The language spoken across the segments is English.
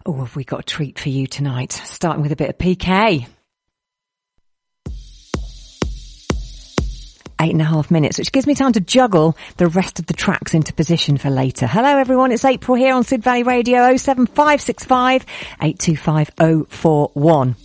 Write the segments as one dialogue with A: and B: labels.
A: Oh, have we got a treat for you tonight? Starting with a bit of PK. 8.5 minutes, which gives me time to juggle the rest of the tracks into position for later. Hello everyone, it's April here on Sid Valley Radio, 07565 825 041.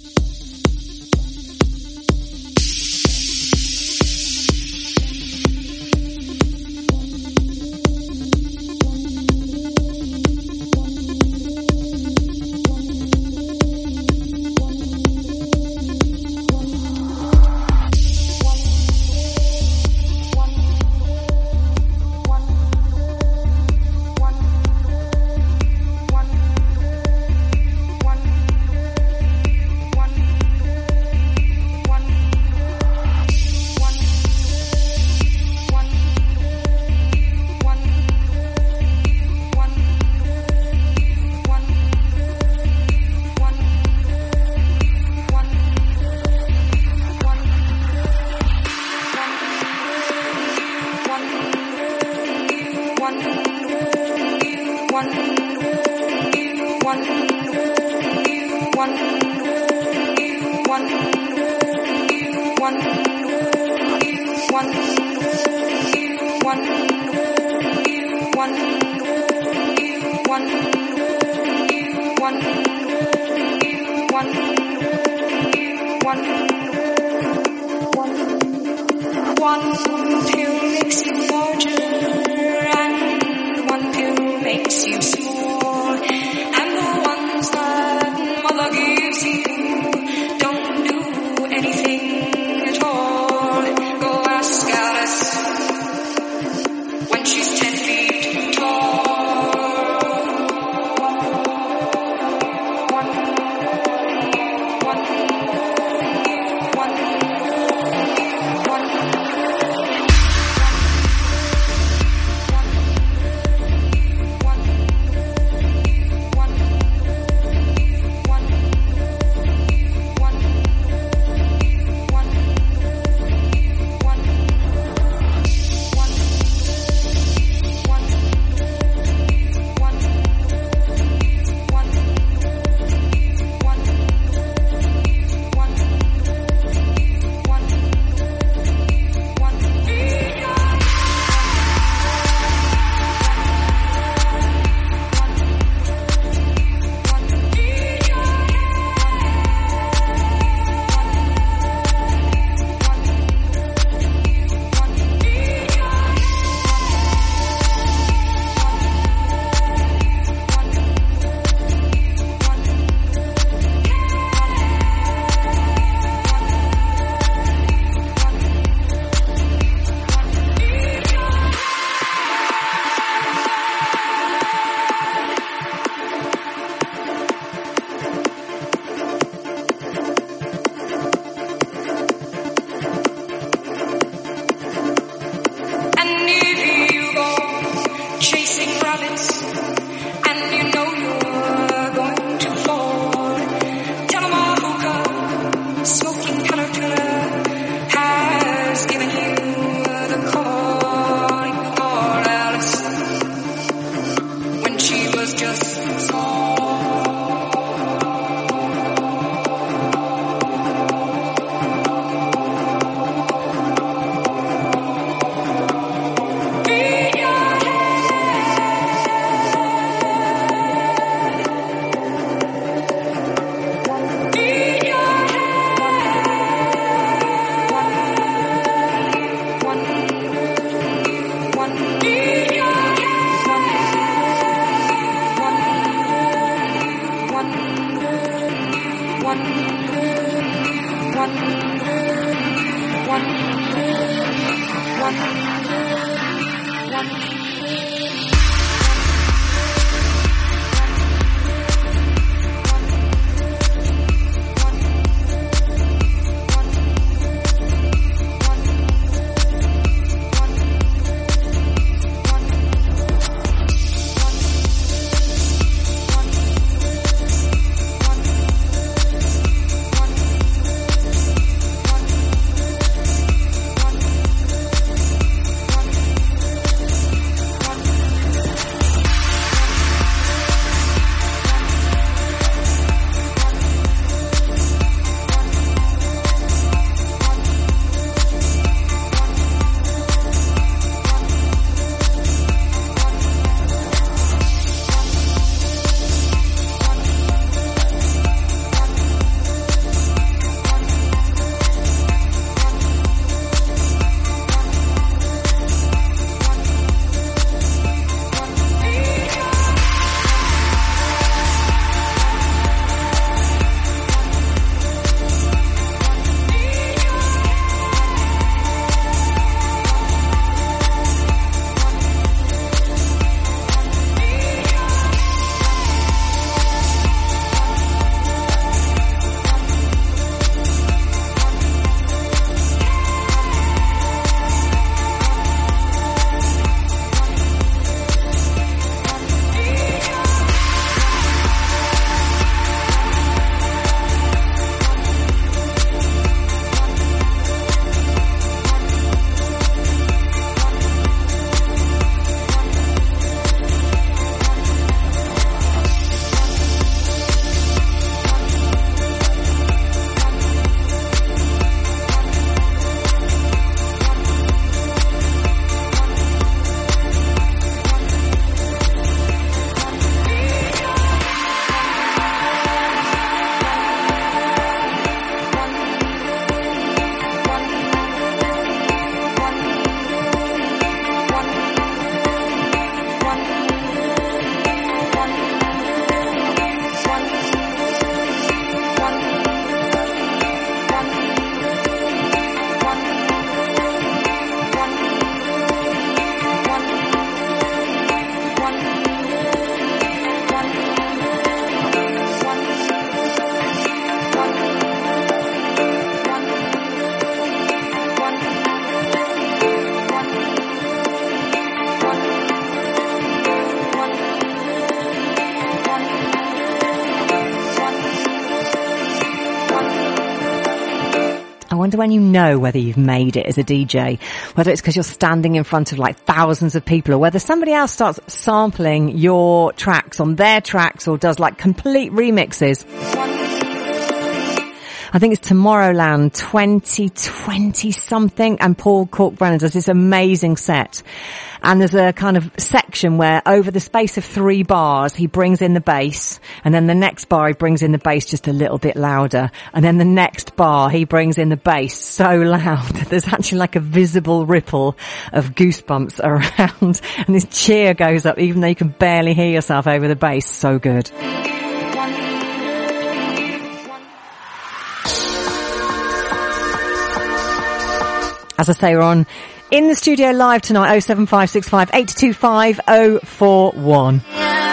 A: wonder when you know whether you've made it as a DJ, whether it's because you're standing in front of like thousands of people, or whether somebody else starts sampling your tracks on their tracks or does like complete remixes. I think it's Tomorrowland 2020 something, and Paul Kalkbrenner does this amazing set. And there's a kind of section where over the space of 3 bars, he brings in the bass, and then the next bar he brings in the bass just a little bit louder, and then the next bar he brings in the bass so loud that there's actually like a visible ripple of goosebumps around, and this cheer goes up even though you can barely hear yourself over the bass. So good. As I say, we're on in the studio live tonight, 07565 825 041.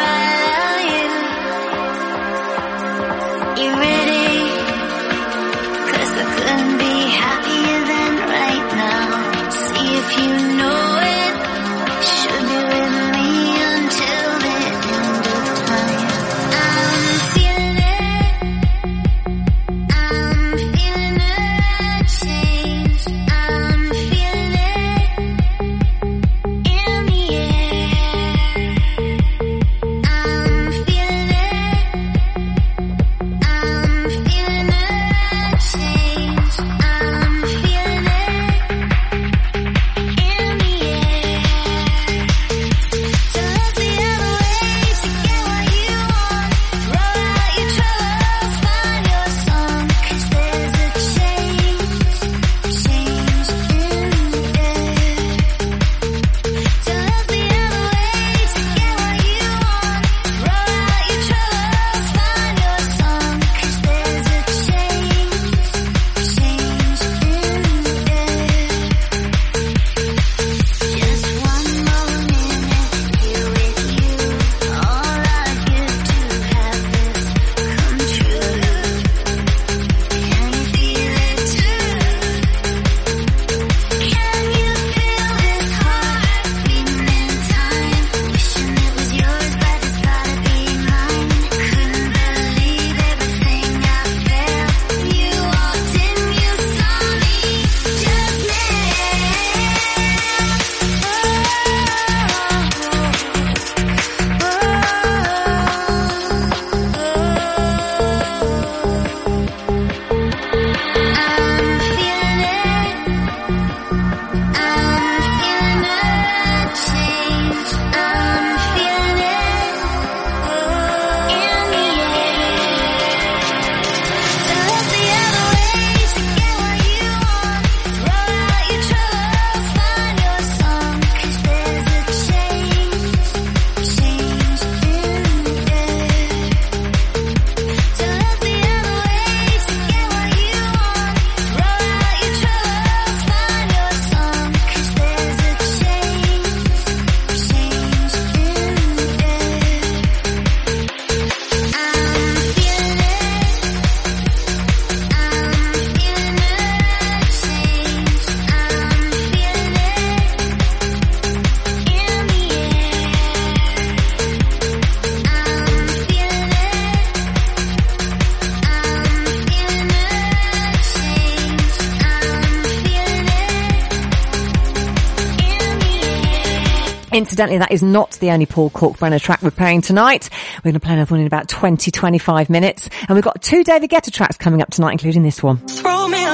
A: Incidentally, that is not the only Paul Kalkbrenner track we're playing tonight. We're going to play another one in about 20-25 minutes. And we've got 2 David Guetta tracks coming up tonight, including this one.
B: Throw me a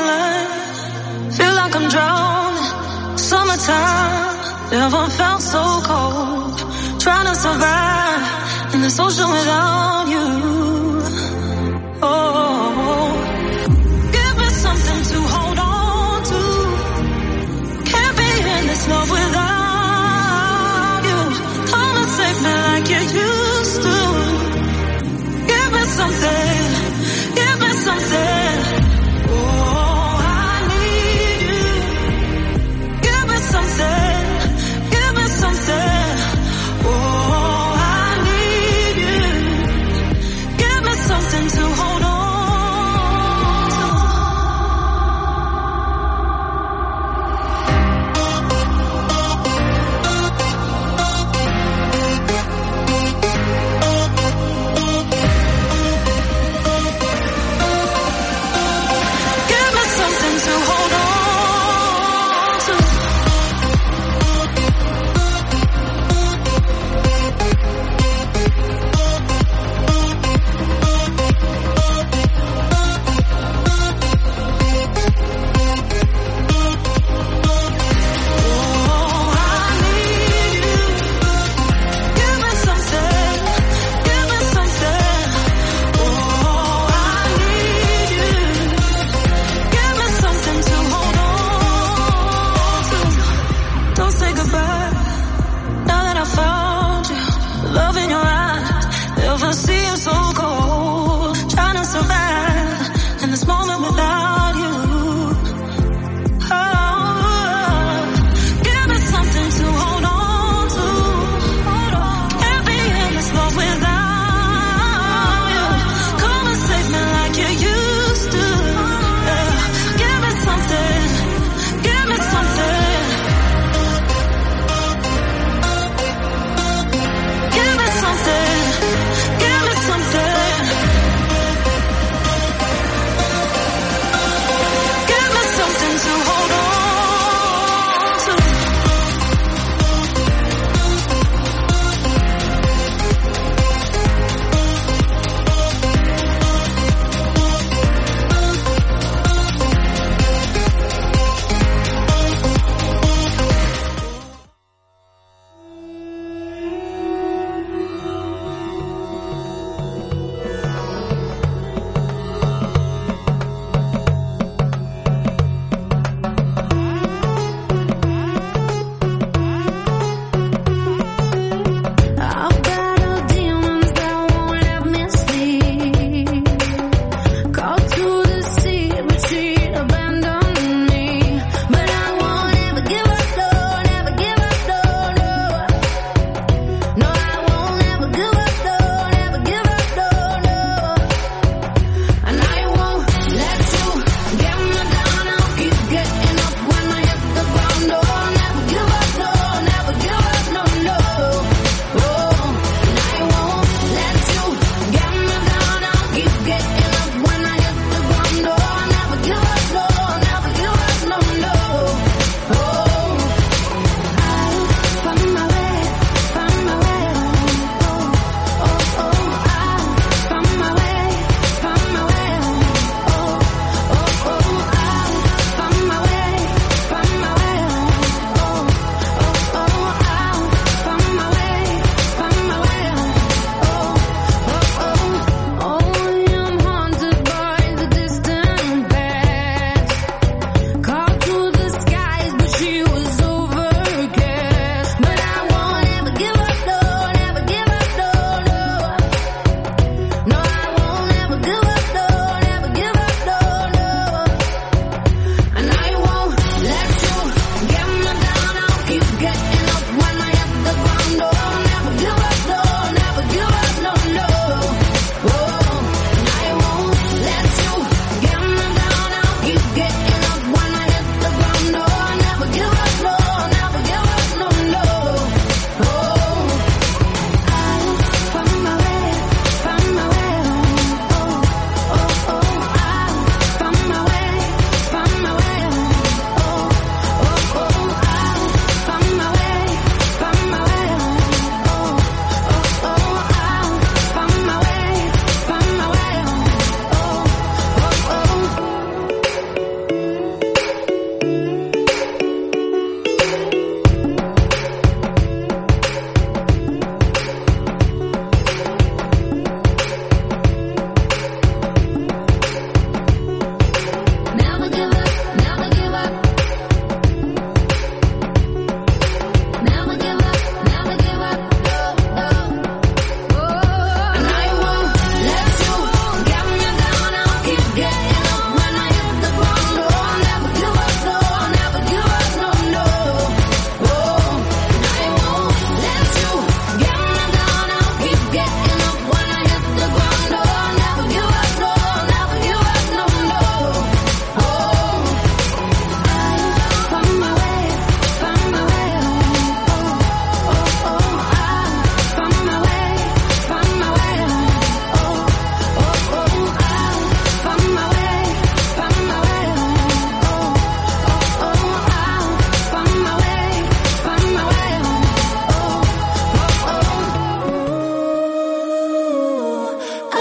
B: line, feel like I'm drowning. Summertime, never felt so cold. Trying to survive in this ocean without you. Oh, give me something to hold on to. Can't be in this love without. Like you used to. Give me something, give me something. Oh, I need you. Give me something, give me something. Oh, I need you.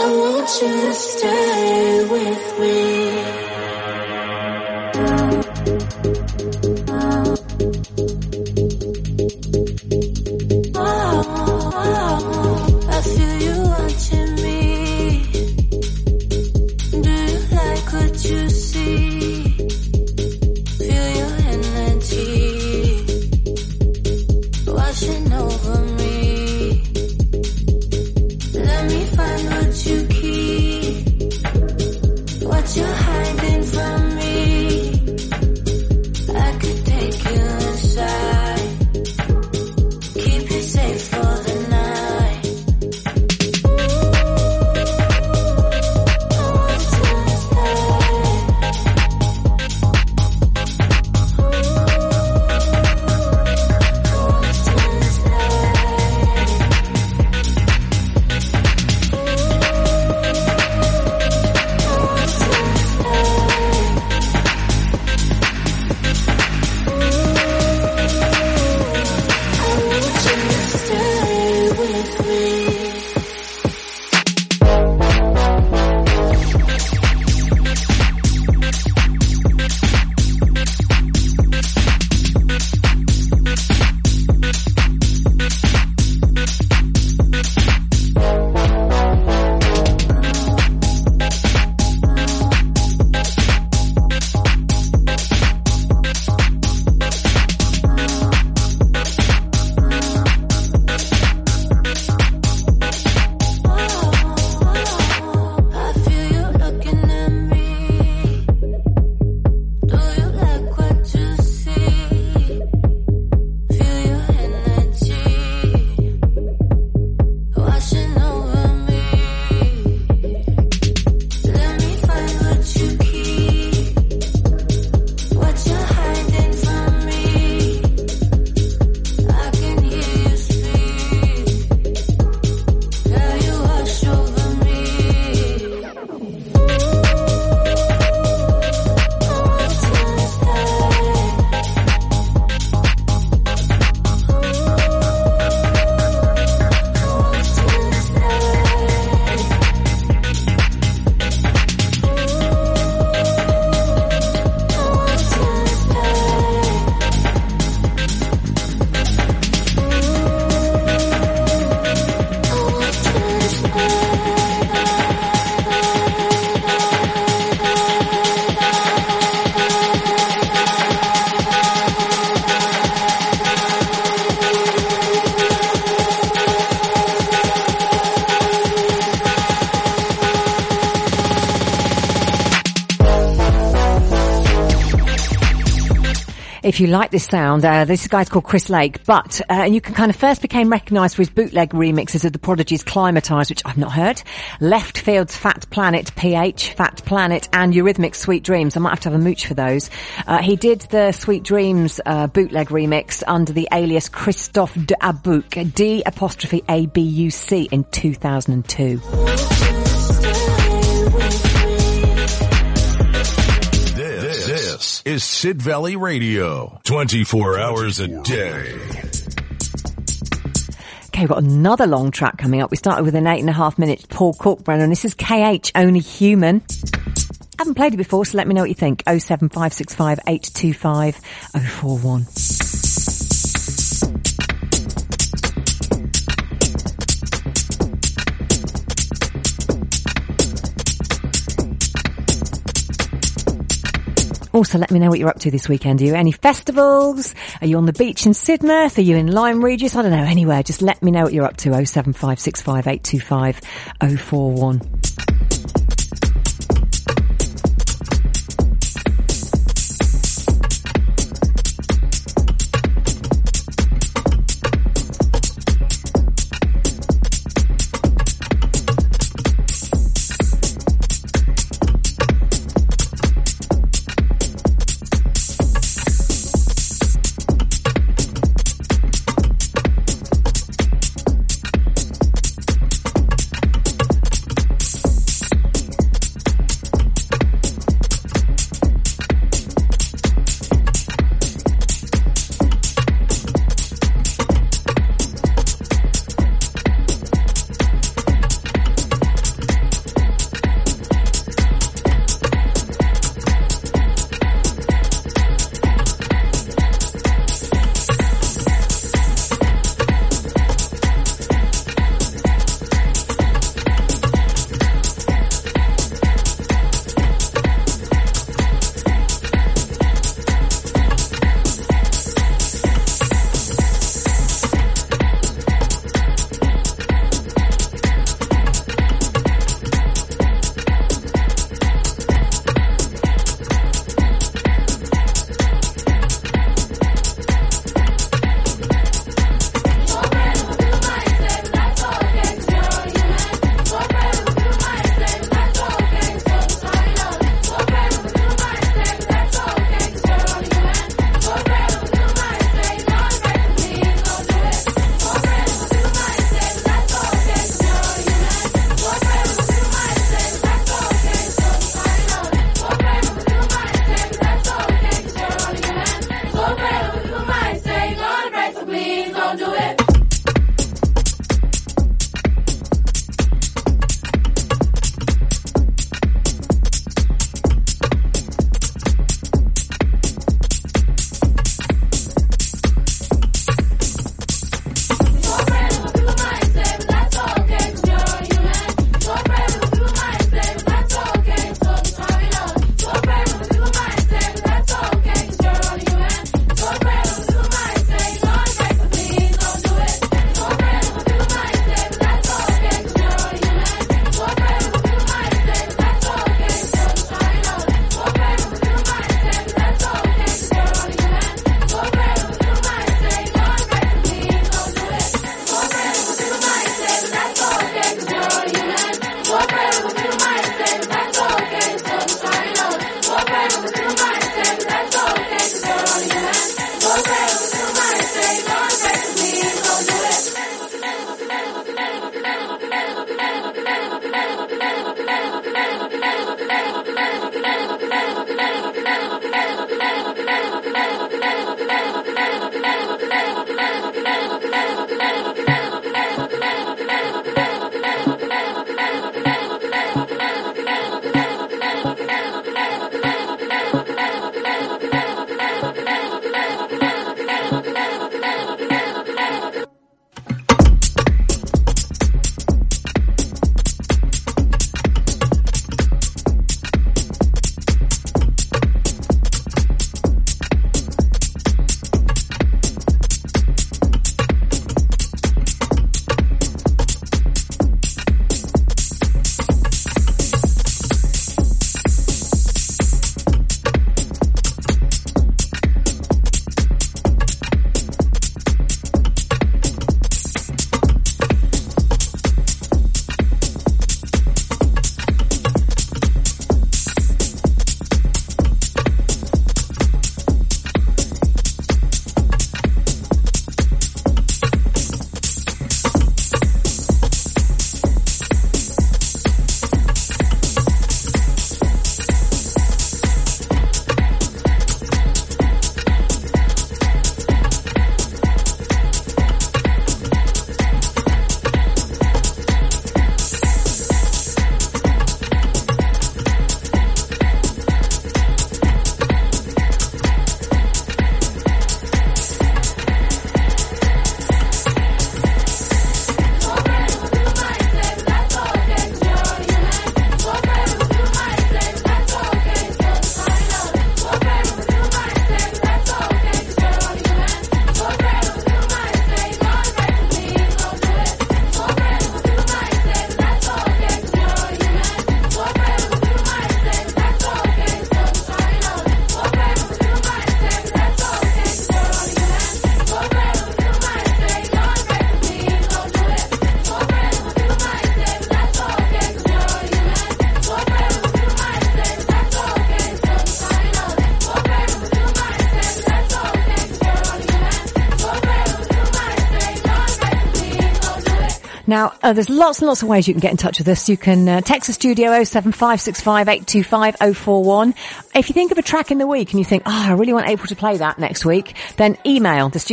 A: If you like this sound, this guy's called Chris Lake, but you can kind of first became recognised for his bootleg remixes of the Prodigy's Climatise, which I've not heard, Left Field's Fat Planet, PH, Fat Planet, and Eurythmics Sweet Dreams. I might have to have a mooch for those. He did the Sweet Dreams bootleg remix under the alias Christophe d'Abuc, D''ABUC in 2002.
C: This is Sid Valley Radio, 24 hours a day.
A: Okay, we've got another long track coming up. We started with an 8.5 minute Paul Kalkbrenner, and this is KH, Only Human. I haven't played it before, so let me know what you think. 07565 825 041. Also, let me know what you're up to this weekend. Are you at any festivals? Are you on the beach in Sidmouth? Are you in Lyme Regis? I don't know, anywhere. Just let me know what you're up to. 07565 825 041. Now, there's lots and lots of ways you can get in touch with us. You can text the studio 07565825041. If you think of a track in the week and you think, I really want April to play that next week, then email the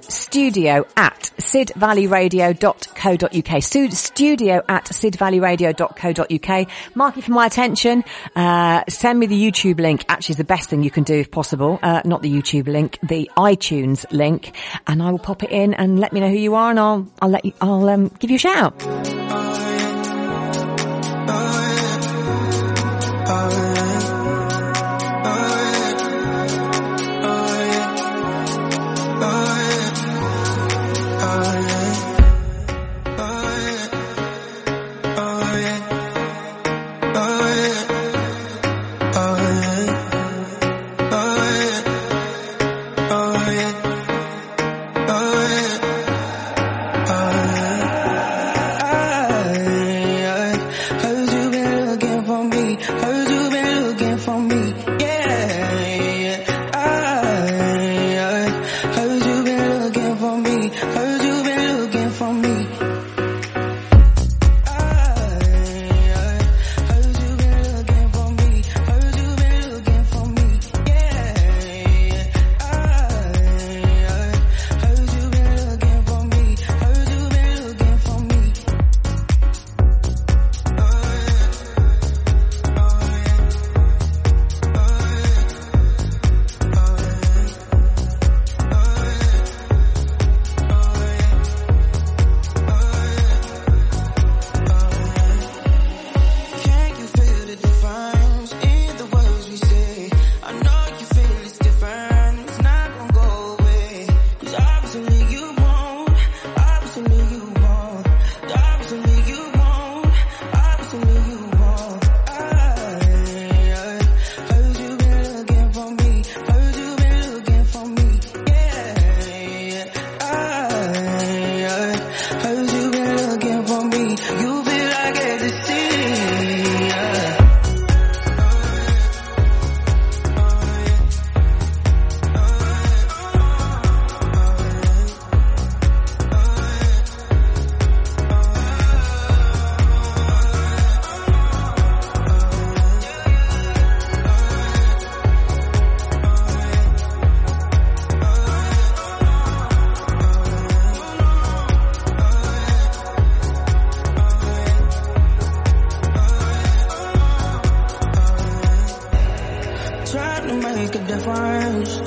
A: studio@sidvalleyradio.co.uk. studio@sidvalleyradio.co.uk. Mark it for my attention. Send me the YouTube link. Actually, is the best thing you can do if possible. Not the YouTube link, the iTunes link, and I will pop it in and let me know who you are, and I'll give you a shout.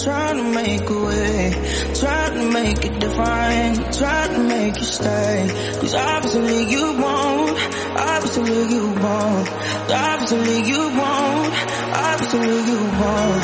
D: trying to make a way, trying to make it different, trying to make you stay. Cause obviously you won't, obviously you won't, obviously you won't, obviously you won't.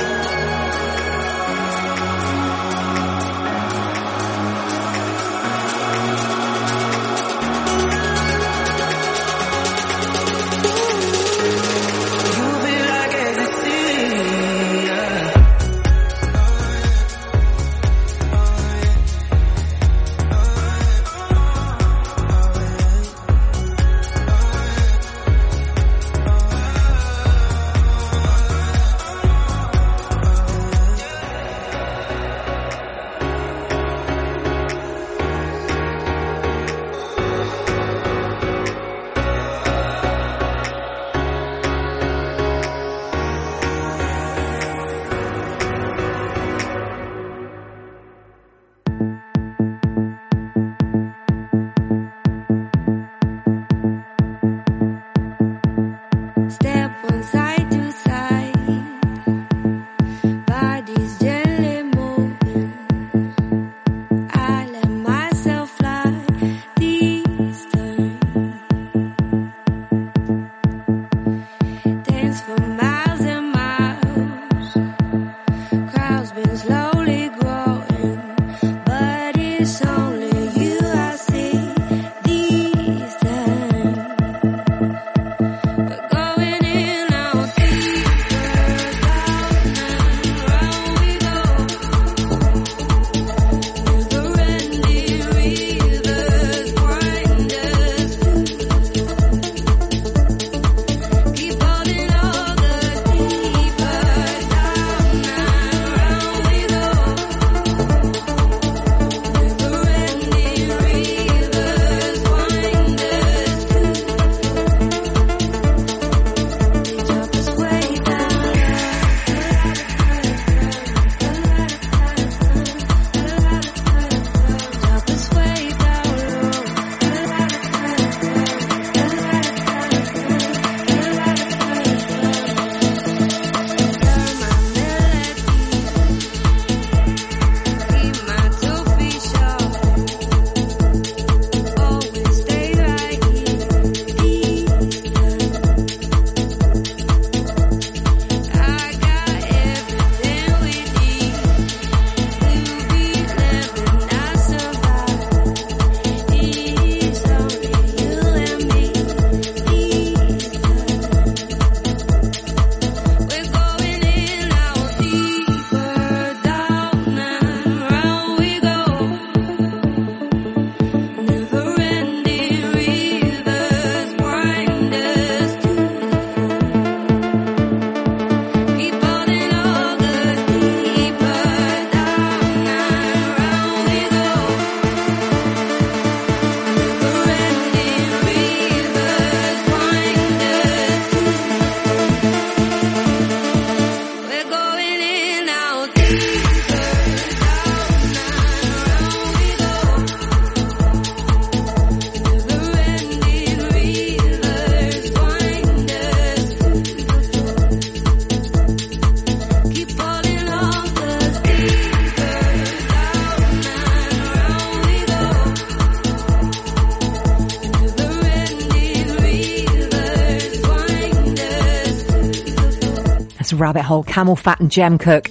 A: Rabbit Hole, Camel Fat and Jem Cook.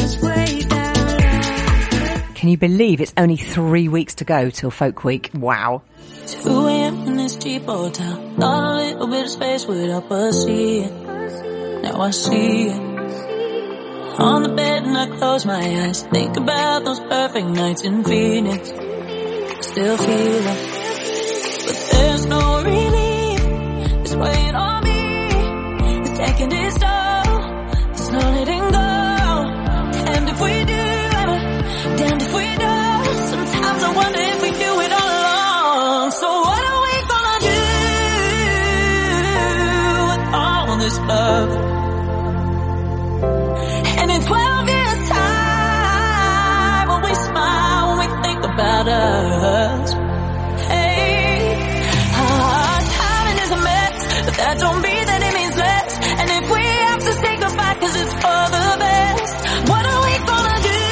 A: Can you believe it's only 3 weeks to go till Folk Week? Wow.
B: 2 a.m. in this cheap hotel. Thought a little bit of space would help us see it. Now I see it. On the bed and I close my eyes. Think about those perfect nights in Phoenix. Still feel it. But there's no relief. It's weighing on me. It's taking its toll. It's not letting go. And if we do, damned if we don't. Sometimes I wonder if we do it all along. So what are we gonna do with all this love? And in 12 years time, when we smile, when we think about us. Hey, our timing is a mess, but that don't mean that it means less. And if we have to say goodbye 'cause it's for the best, what are we gonna do?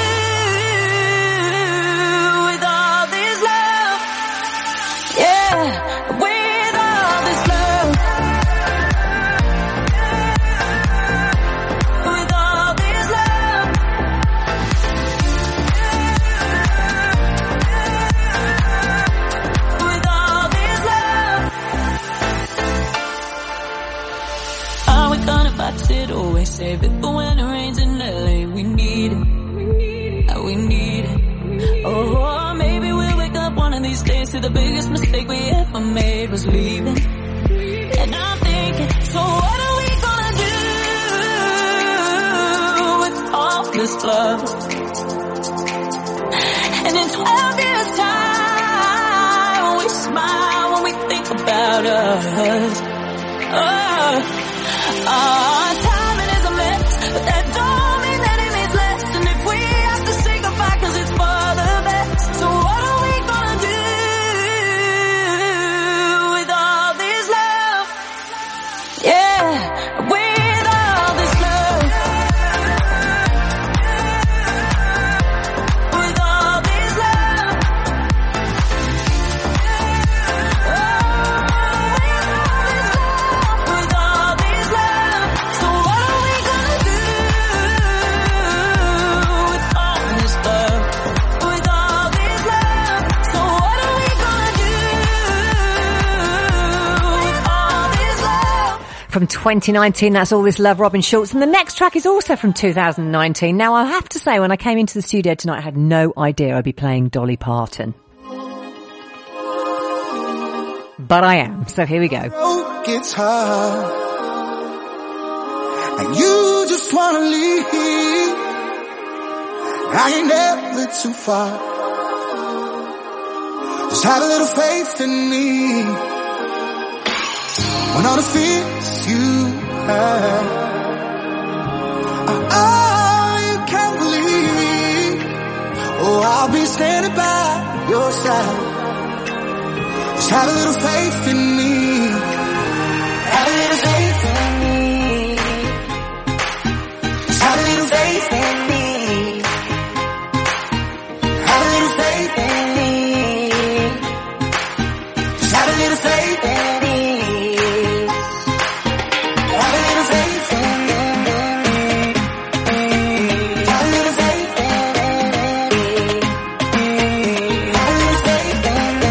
B: box it, always save it for when it rains in LA. We need it, we need it. Oh, maybe we'll wake up one of these days to the biggest mistake we ever made was leaving. And I'm thinking, so what are we gonna do with all this love? And in 12 years time, we smile when we think about us. Timing is a mess, but that don't mean that it means less. And if we have to say goodbye, cause it's for the best. So what are we gonna do with all this love? Yeah, with all this love. With all this love. With all this love. So what are we gonna do with all this love? With all this love. So what are we gonna do with all this love?
A: From 2019, that's All This Love, Robin Schulz. And the next track is also from 2019. Now, I have to say, when I came into the studio tonight, I had no idea I'd be playing Dolly Parton. But I am, so here we go.
D: Road gets hard, and you just wanna leave. I ain't never too far. Just have a little faith in me. When all the fears you have are all you can believe, oh, I'll be standing by your side. Just have a little faith in me. Have a little faith in me. Just have a little faith in me. Have a little faith in me. Just have a little faith in me. Have a little faith in me. Have a little faith in me. Have a little faith in me.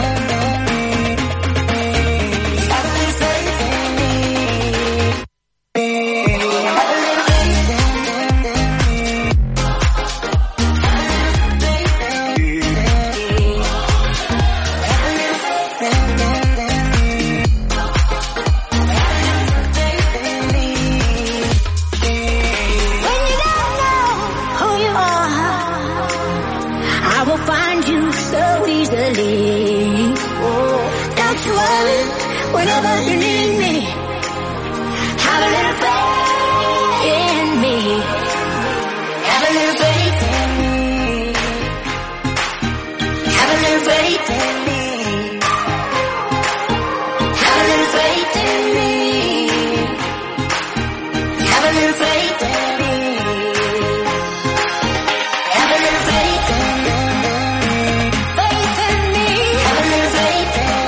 B: Whenever you need me, have a little faith in me. Have a little faith in me. Have a little faith in me. Have a little faith in me. Have a little faith in me. Have a little faith in me. Faith in me. Have a little faith in me.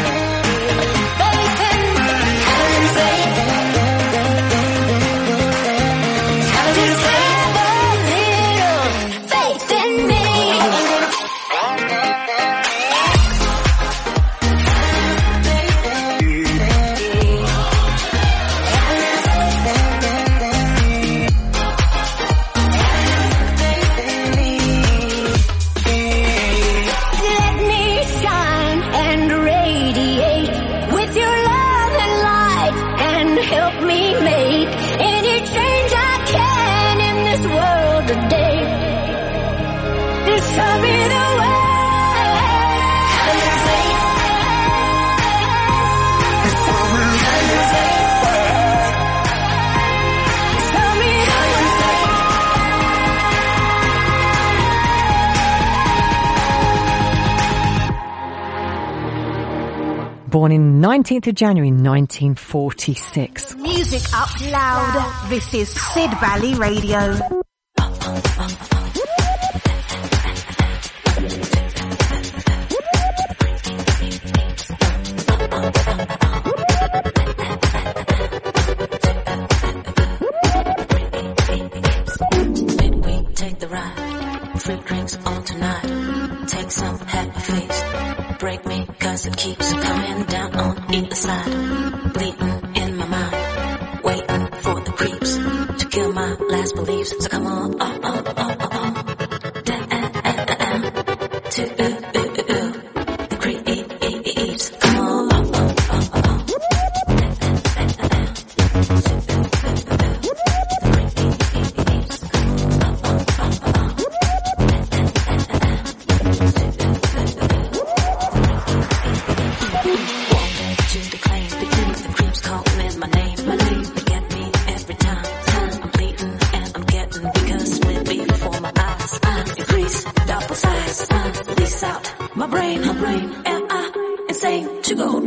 A: Born in 19th of January 1946.
E: Music up loud. This is Sid Valley Radio.
B: Take the ride, free drinks on tonight. Take some, have a face. Break me, cause it keeps coming down on either side. Bleeding in my mind, waiting for the creeps to kill my last beliefs. So come on, to the creeps. Come on, my brain, am I insane to go,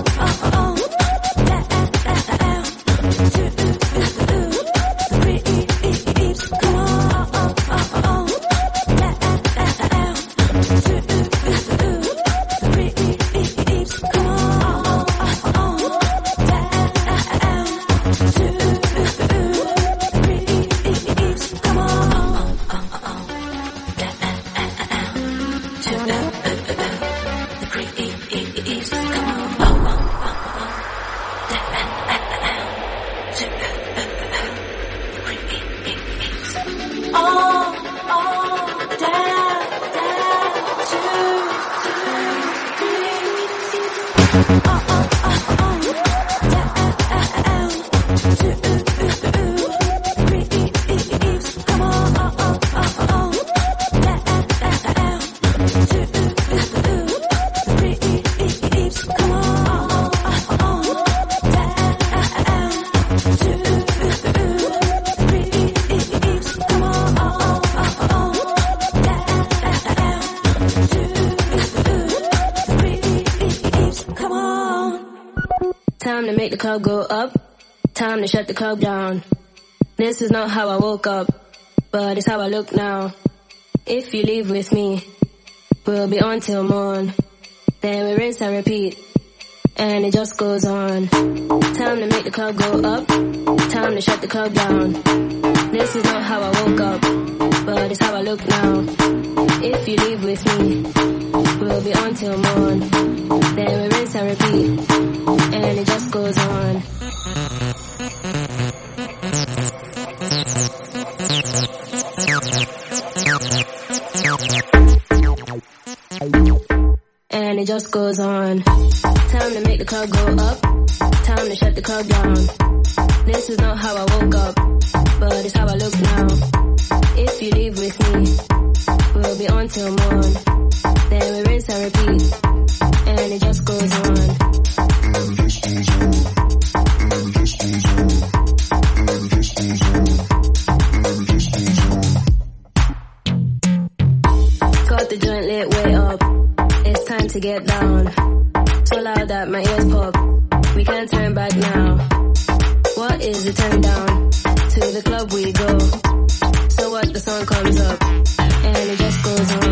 F: Time to make the club go up, time to shut the club down. This is not how I woke up, but it's how I look now. If you leave with me, we'll be on till morn. Then we rinse and repeat, and it just goes on. Time to make the club go up, time to shut the club down. This is not how I woke up, but it's how I look now. If you leave with me, we'll be on till morn. Then we rinse and repeat, and it just goes on. And it just goes on. Time to make the club go up, time to shut the club down. This is not how I woke up, but it's how I look now. If you leave with me, we'll be on till morn. Then we rinse and repeat, and it just goes on. Got the joint lit way up, it's time to get down. So loud that my ears pop, we can't turn back now. What is the turn down? To the club we go. So what, the song comes up, and it just goes on.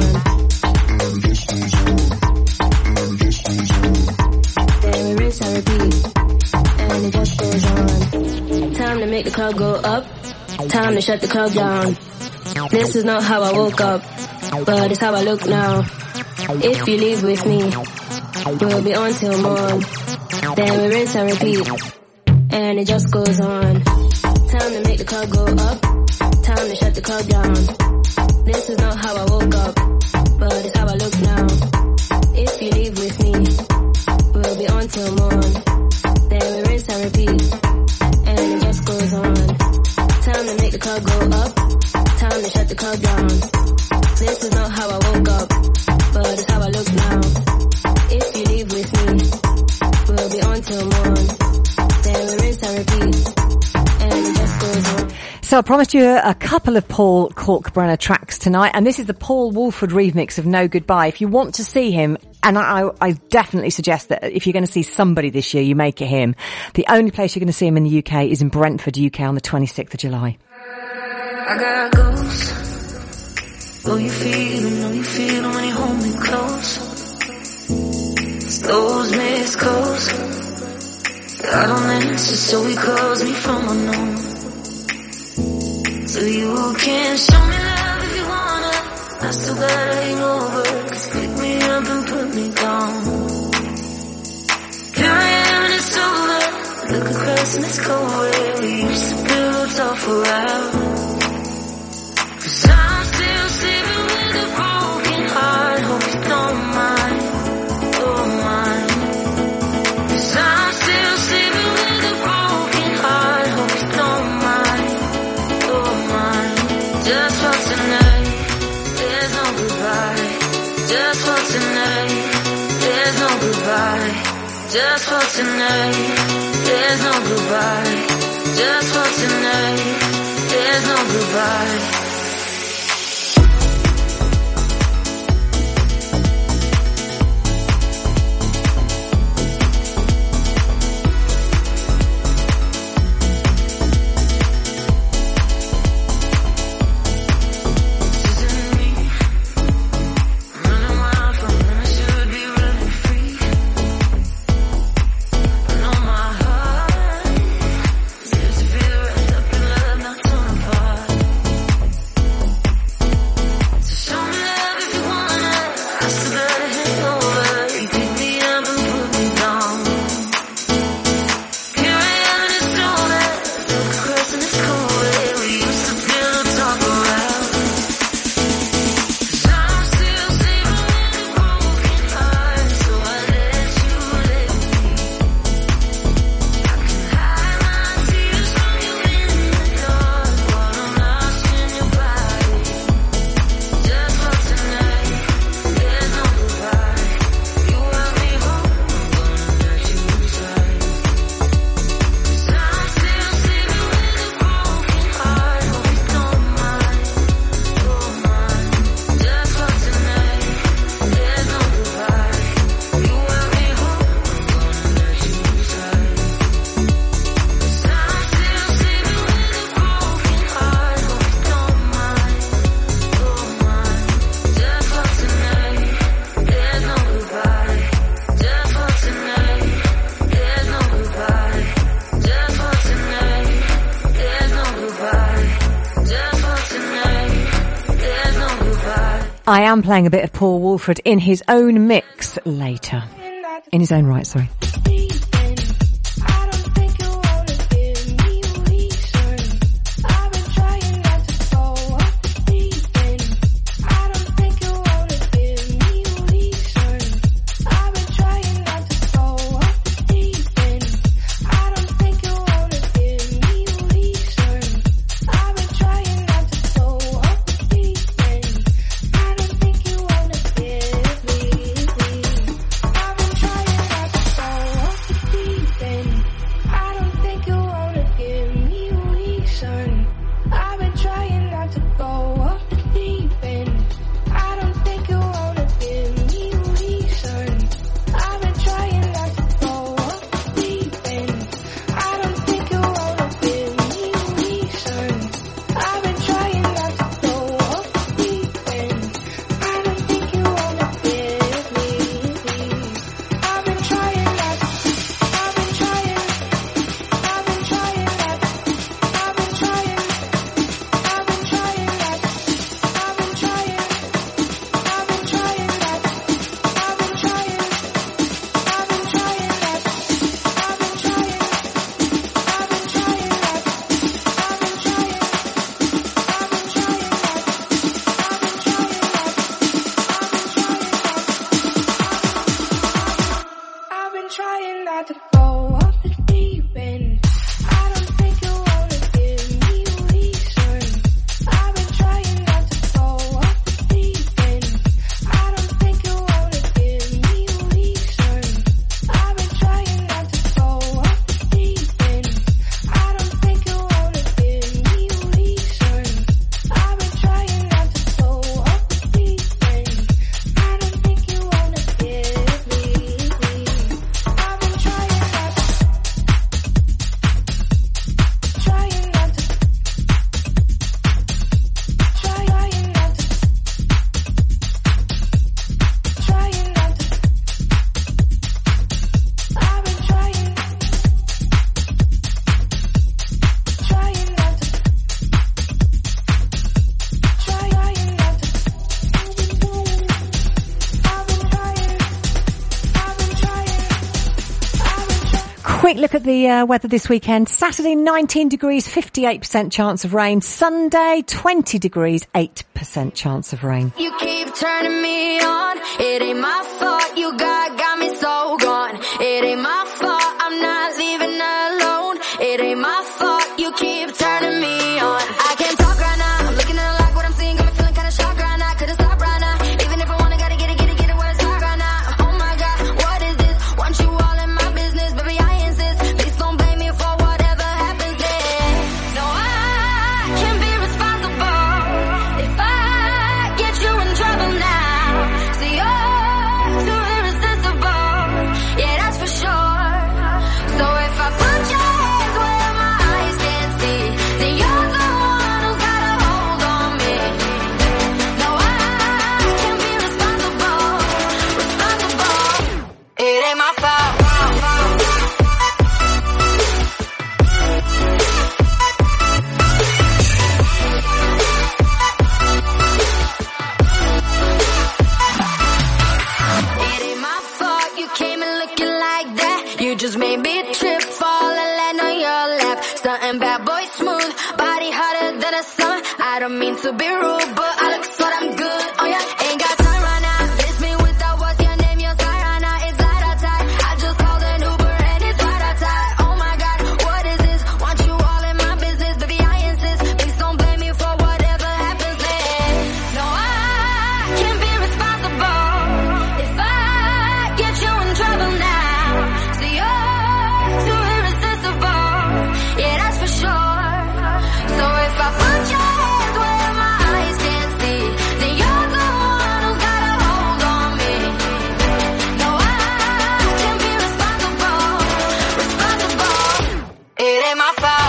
F: Then we rinse and repeat, and it just goes on. Time to make the club go up, time to shut the club down. This is not how I woke up, but it's how I look now. If you leave with me, we'll be on till morn. Then we rinse and repeat, and it just goes on. Time to make the club go up, time to shut the club down. This is not how I woke up, but it's how I look now. If you leave with me, we'll be on till morn. Then we rinse and repeat, and it just goes on. Time to make the club go up, time to shut the club down. This is not how I woke up, but it's how I look now. If you leave with me, we'll be on till morn. Then we rinse and repeat, and it just goes on.
A: So I promised you a couple of Paul Kalkbrenner tracks tonight, and this is the Paul Woolford remix of No Goodbye. If you want to see him, and I definitely suggest that if you're going to see somebody this year, you make it him. The only place you're going to see him in the UK is in Brentford, UK on the 26th of July.
B: I got ghosts. Know you feel them when you hold me close. It's those missed calls I don't answer, so he calls me from unknown. So you can show me love if you wanna. I still got a hangover, 'cause pick me up and put me down. Here I am and it's over. Look across and it's cold where we used to build myself around. 'Cause I'm still sleeping with a broken heart. Hope you don't mind, don't mind. 'Cause I'm still sleeping with a broken heart. Hope you don't mind, don't mind. Just for tonight, there's no goodbye. Just for tonight, there's no goodbye. Just for tonight, there's no goodbye. Just for tonight, there's no goodbye.
A: I am playing a bit of Paul Woolford in his own mix later. In his own right, sorry.
G: I've been trying not to
A: take a look at the weather this weekend. Saturday, 19 degrees, 58% chance of rain. Sunday, 20 degrees, 8% chance of rain.
B: You keep turning me on. It ain't my fault. You got me so gone. It ain't my fault. I'm not leaving alone. It ain't my fault. You keep turning me on. I can't talk right now. I'm looking at like what I'm seeing. Got me feeling kinda shocked right now. Couldn't stop right now. Even if I wanna, gotta get it where it's hot right now. Oh my God, what is this? Want you all in my business, baby, I insist. Please don't blame me for whatever happens then. No, I can't be responsible if I get you in trouble now. See, you're too irresistible. Yeah, that's for sure. So if I put your hands where my eyes can't see, then you're the one who's got a hold on me. No, I can't be responsible. It ain't my fault. It ain't my fault you came in looking like that. You just made me trip, fall and land on your lap. Something bad boy smooth, body hotter than a summer. I don't mean to be rude, but I look so damn good. Oh yeah, ain't got time right now. Miss me without what's your name, your side right now. It's light outside. I just called an Uber and it's right outside. Oh my God, what is this? Want you all in my business, baby, I insist. Please don't blame me for whatever happens then. No, I can't be responsible if I get you in trouble now. See, you're too irresistible. Yeah, that's for sure. So if I put your hands where my eyes can't see, then you're the one who's got a hold on me. No, I can't be responsible. It ain't my fault.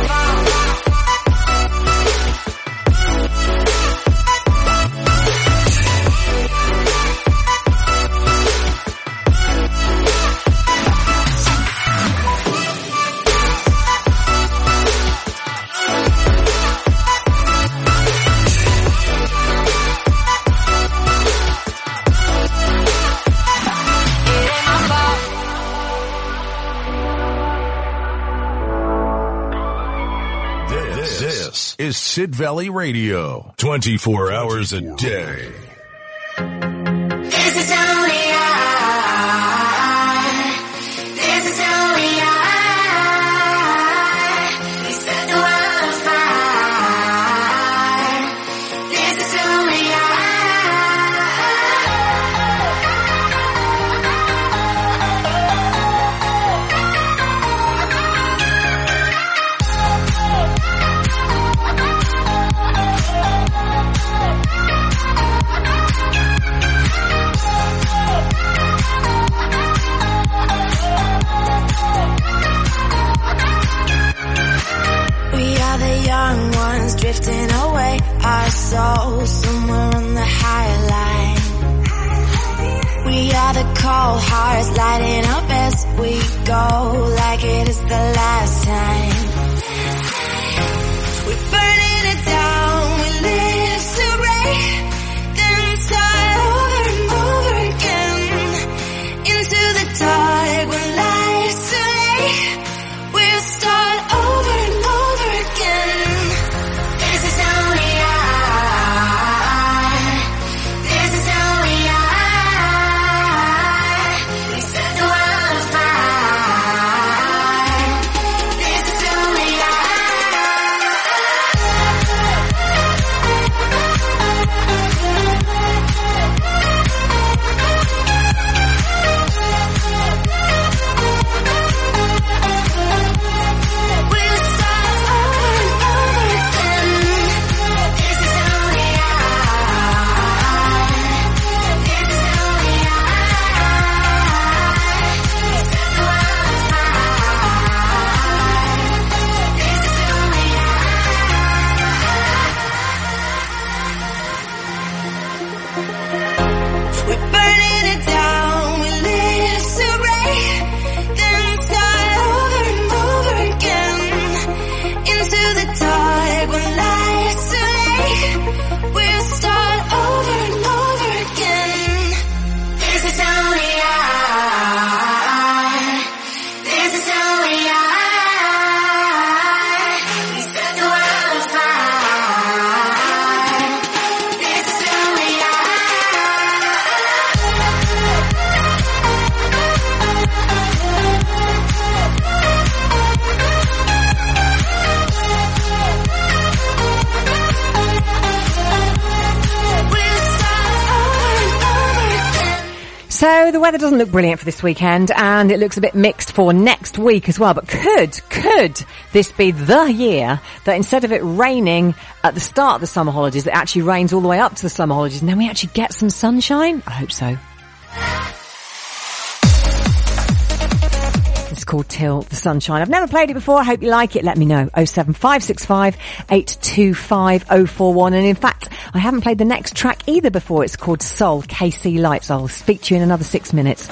C: This is Sid Valley Radio, 24 hours a day.
B: This is only this is only we set the world on fire. This is only young ones drifting away, our souls somewhere on the higher line. We are the cold hearts lighting up as we go, like it is the last time. We're burning it down, we live to break, then start over and over again. Into the dark when life's too late, we'll start over and over again. This is only this is only we set the world on fire. This is only
A: So the weather doesn't look brilliant for this weekend, and it looks a bit mixed for next week as well. But could this be the year that instead of it raining at the start of the summer holidays, it actually rains all the way up to the summer holidays, and then we actually get some sunshine? I hope so. It's called Till the Sunshine. I've never played it before. I hope you like it. Let me know. 07565 825 041. And in fact, I haven't played the next track either before. It's called Soul, KC Lights. I'll speak to you in another 6 minutes.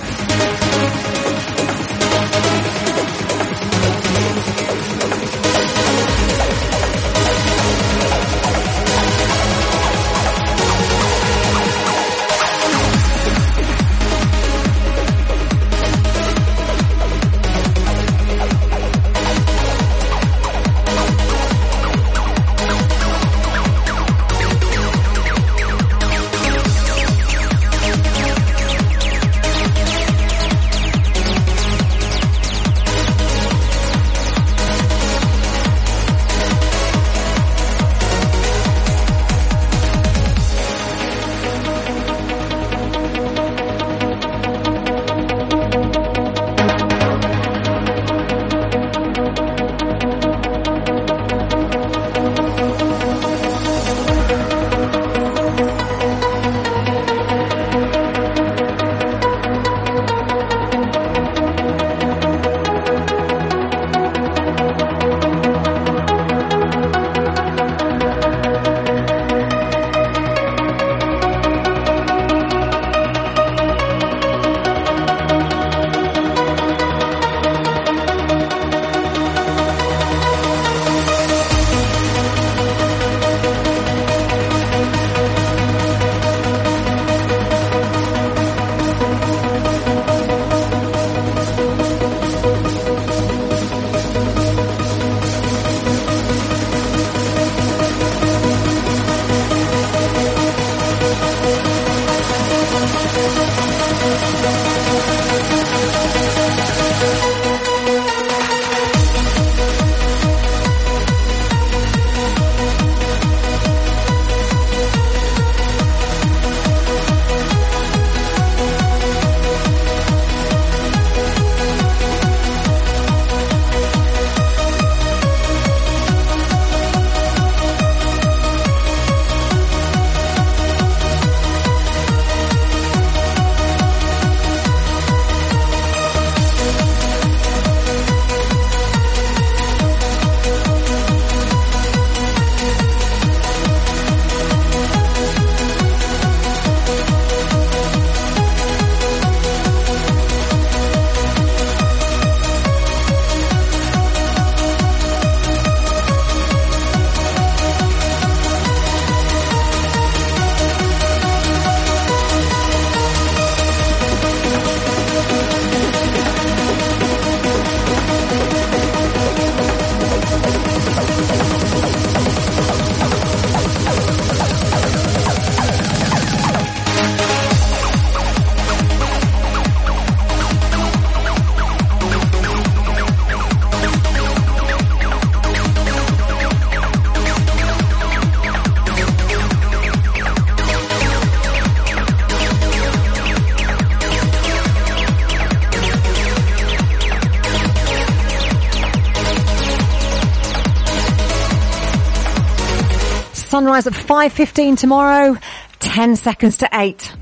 A: Sunrise at 5:15 tomorrow, 10 seconds to 8.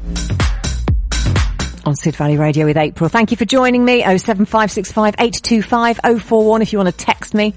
A: On Sid Valley Radio with April. Thank you for joining me. 07565 825 041 if you want to text me.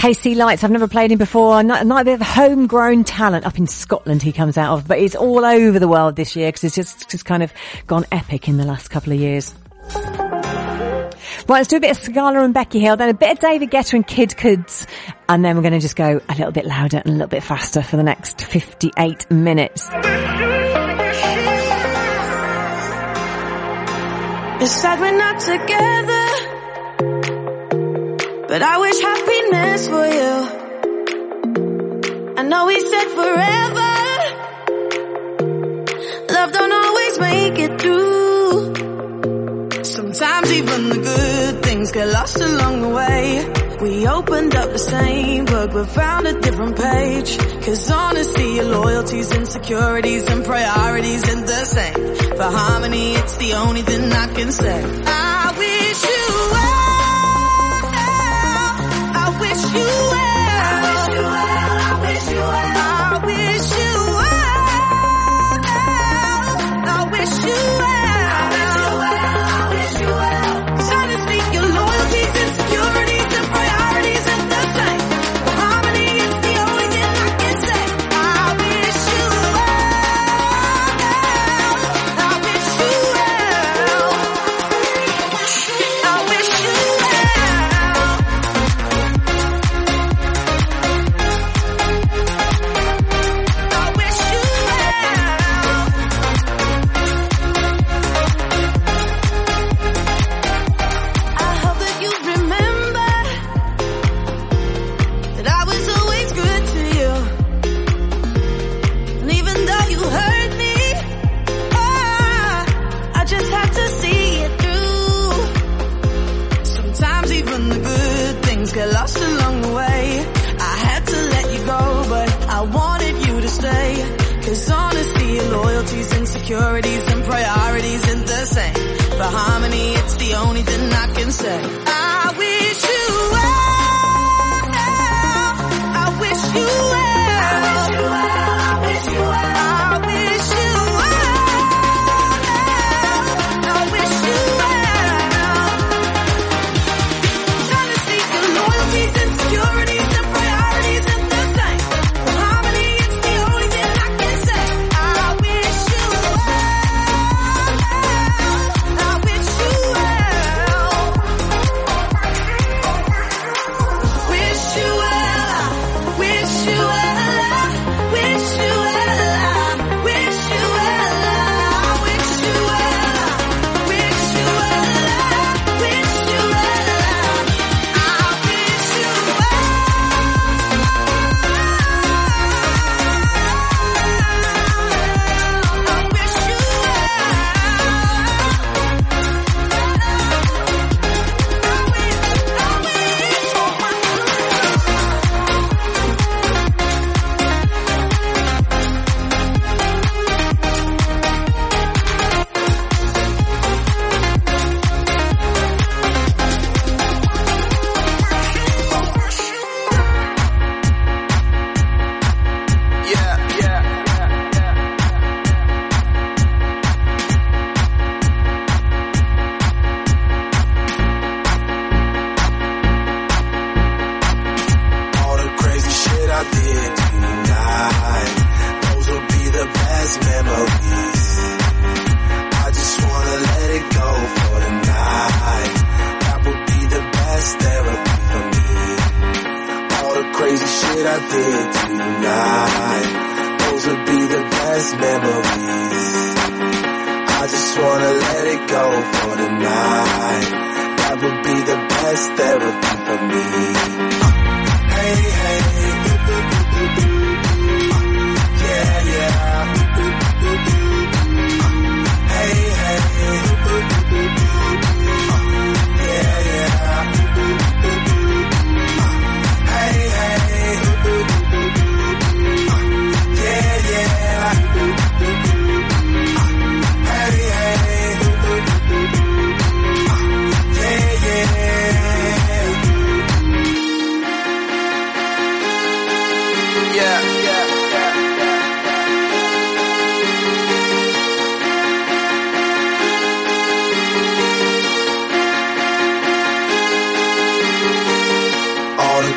A: KC Lights, I've never played him before. Not bit of homegrown talent up in Scotland he comes out of, but he's all over the world this year because it's just kind of gone epic in the last couple of years. Right, let's do a bit of Sigala and Becky Hill, then a bit of David Guetta and Kid Kuds, and then we're going to just go a little bit louder and a little bit faster for the next 58 minutes.
B: It's sad we're not together, but I wish happiness for you. I know we said forever, love don't always make it through. Sometimes even the good things get lost along the way. We opened up the same book but found a different page. 'Cause honesty, loyalties, insecurities and priorities ain't the same. For harmony, it's the only thing I can say. I wish you well, I wish you well, I wish you well, I wish you well, I wish you well, I wish you well. Get lost along the way. I had to let you go, but I wanted you to stay. 'Cause honesty, loyalties, insecurities and priorities ain't the same. For harmony, it's the only thing I can say. I wish you well, I wish you well, I wish you well, I wish you well, I wish you well, I wish you well. Insecurities and priorities and the same. For harmony, it's the only thing I can say. I wish you well, I wish you well, wish you well, wish you well, wish you well, wish you well, wish you well, wish you well, wish you well.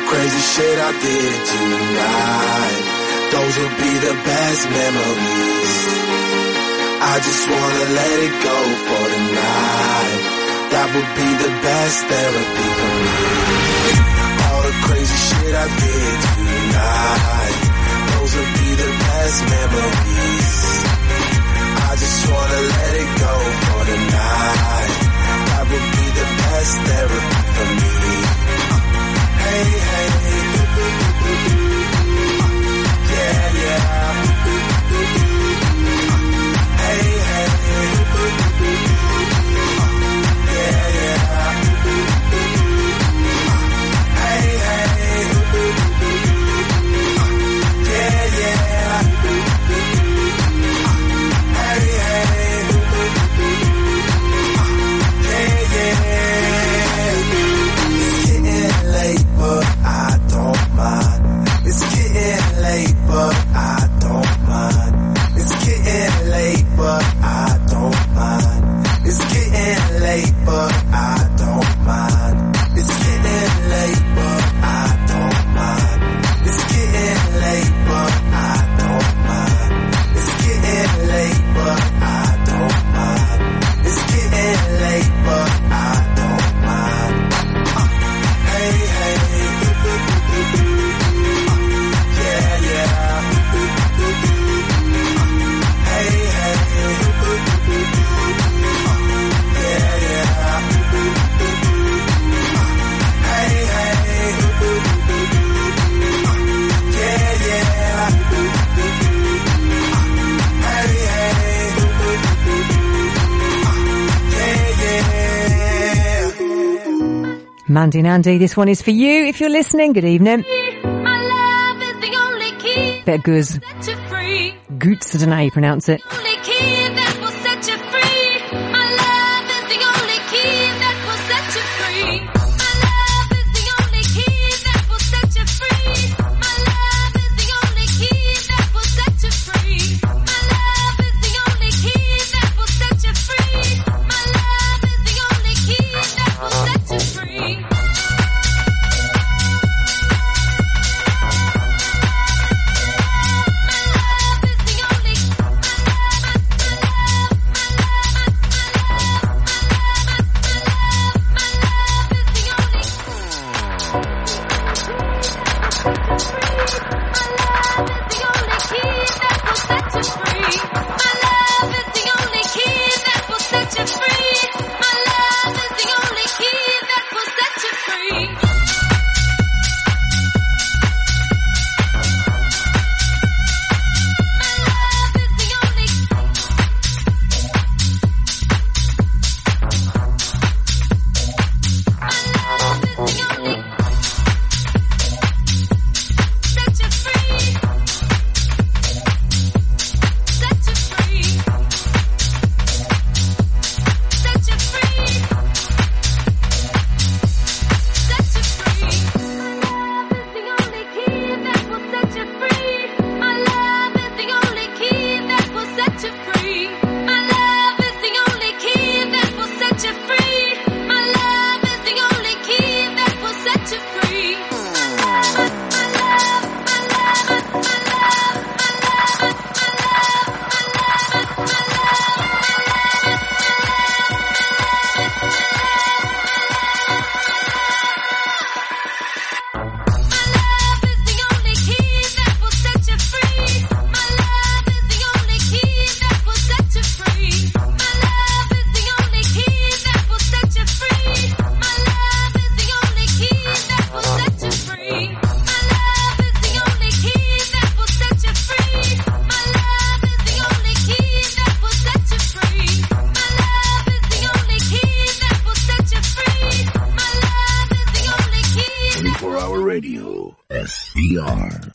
G: crazy shit I did tonight, those will be the best memories. I just wanna let it go for the night. That would be the best therapy for me. All the crazy shit I did tonight, those will be the best memories. I just wanna let it go for the night. That would be the best therapy for me. Hey, hey, yeah, yeah. Hey, hey, yeah, yeah. Hey, hey, yeah, yeah. Hey, hey, yeah, yeah. It's getting late, but I don't mind. It's getting late, but I don't mind. It's getting late, but I don't mind. It's getting late, but I don't mind. It's getting late, but I don't mind. It's getting late, but I don't mind. It's getting late, but I don't mind. It's getting late, but I don't mind. Hey, hey, yeah, yeah. Hey, hey, yeah, yeah. Hey, hey, yeah, yeah. Hey, hey, yeah, yeah.
A: Mandy Nandy, this one is for you if you're listening. Good evening.
B: My love is the only key
A: Bit of goose.
B: that you free.
A: Goots, I don't know how you pronounce it.
B: Only key that will set you free. My love is the only key that will set you free. My love is the only key that will set you free. My love is the only key that will set you free. My love is the only key that will set you free. My love is the only key that will set you free.
C: Radio, SCR.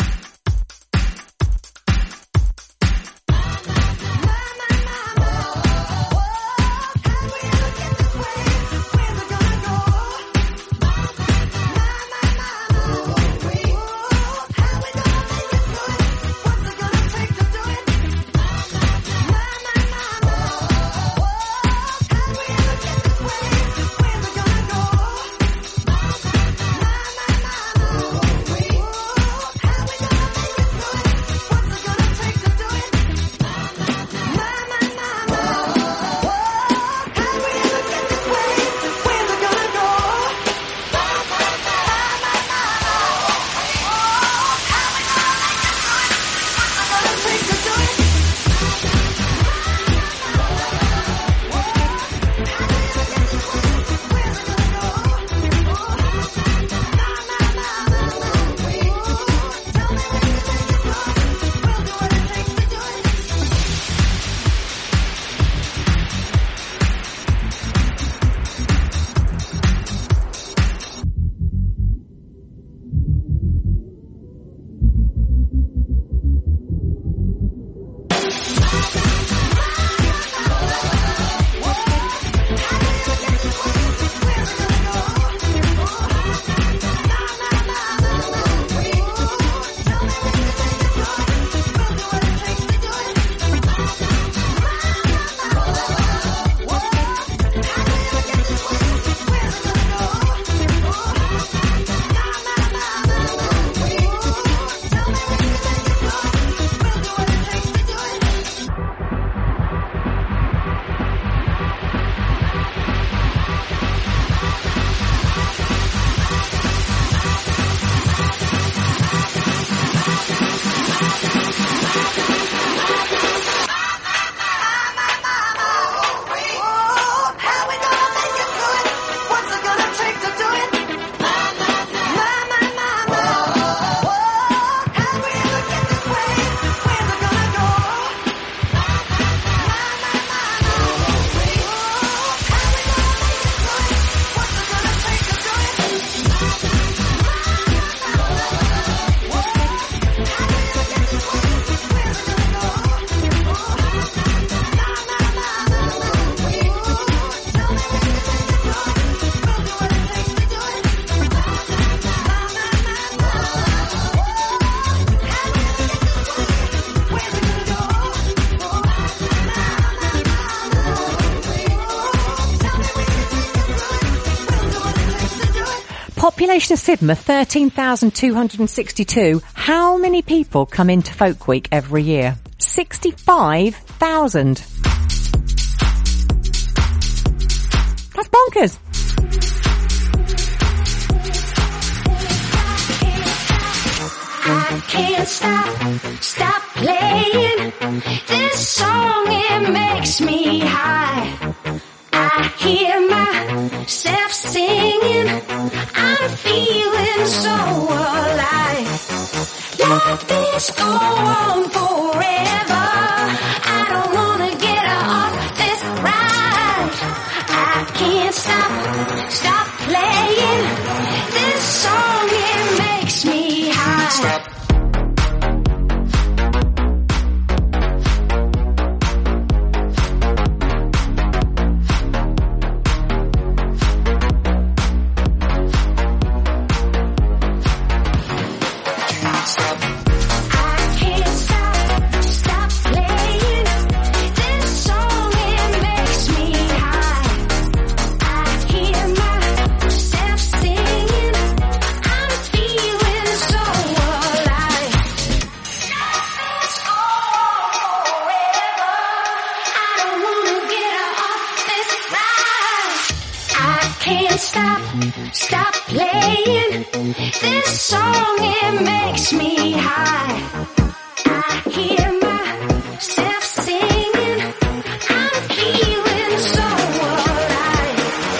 A: population of Sidmouth, 13,262. How many people come into Folk Week every year? 65,000. That's bonkers.
H: I can't stop playing this song, it makes me high. I hear myself singing, I'm feeling so alive. Let this go on forever, I don't wanna get off this ride. I can't stop playing this song, it makes me high. Stop. Stop playing this song, it makes me high. I hear myself singing, I'm feeling so alive.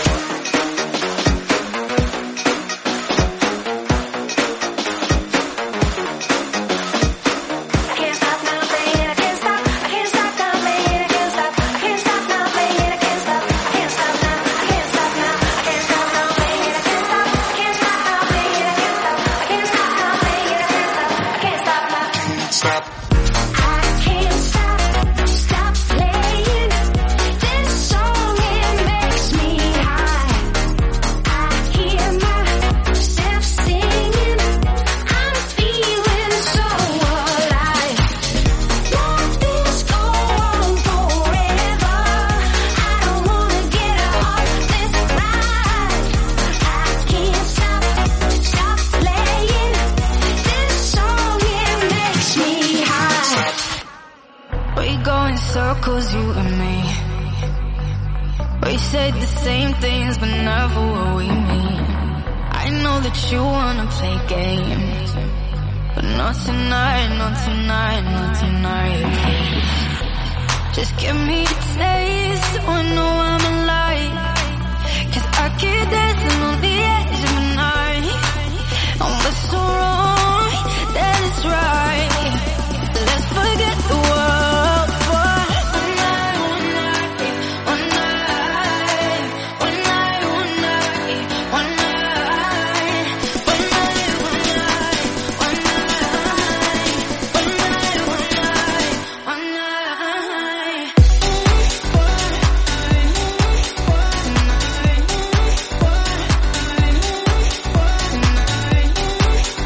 H: I can't stop now playing, I can't stop now playing, I can't stop now playing, I can't stop now, I can't stop now, I can't stop now playing, I can't stop, I can't stop now playing, I can't stop, I can't stop now playing, I can't stop, I can't stop now. Stop. I can't stop playing this song, it makes me high. I hear myself singing, I'm feeling so alive. Let this go on forever, I don't wanna get off this ride. I can't stop playing this song, it makes me high.
B: We go in circles, you and me. We say the same things, but never what we mean. I know that you wanna play games, but not tonight, not tonight, not tonight, please. Just give me a taste so I know I'm alive. 'Cause I keep dancing on the edge of the night. And what's so wrong, that is right. Let's forget the world for one night, one night, one night, one night, one night, one night, one night, one night, one night, one night, one night, one night.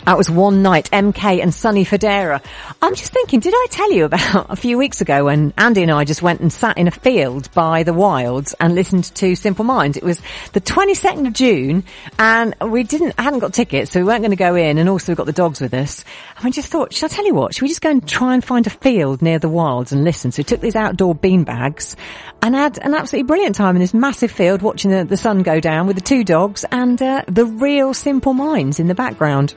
A: That was One Night, MK and Sonny Fodera. I'm just thinking, did I tell you about a few weeks ago when Andy and I just went and sat in a field by the Wilds and listened to Simple Minds? It was the 22nd of June and we hadn't got tickets, so we weren't going to go in, and also we got the dogs with us. And we just thought, should I tell you what? Should we just go and try and find a field near the Wilds and listen? So we took these outdoor beanbags and had an absolutely brilliant time in this massive field watching the sun go down with the two dogs and the real Simple Minds in the background.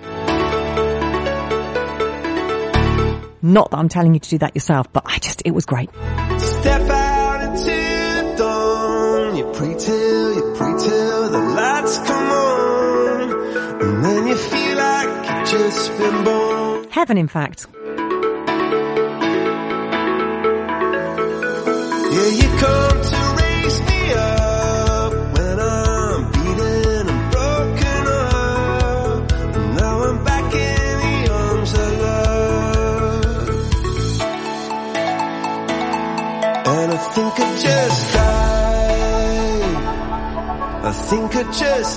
A: Not that I'm telling you to do that yourself, but it was great.
G: Step out into the dawn. You pray till the lights come on. And then you feel like you've just been born.
A: Heaven, in fact.
G: Yeah, you come to raise me up when I'm beaten and broken up. And now I'm back in the arms of love. And I think I just died. I think I just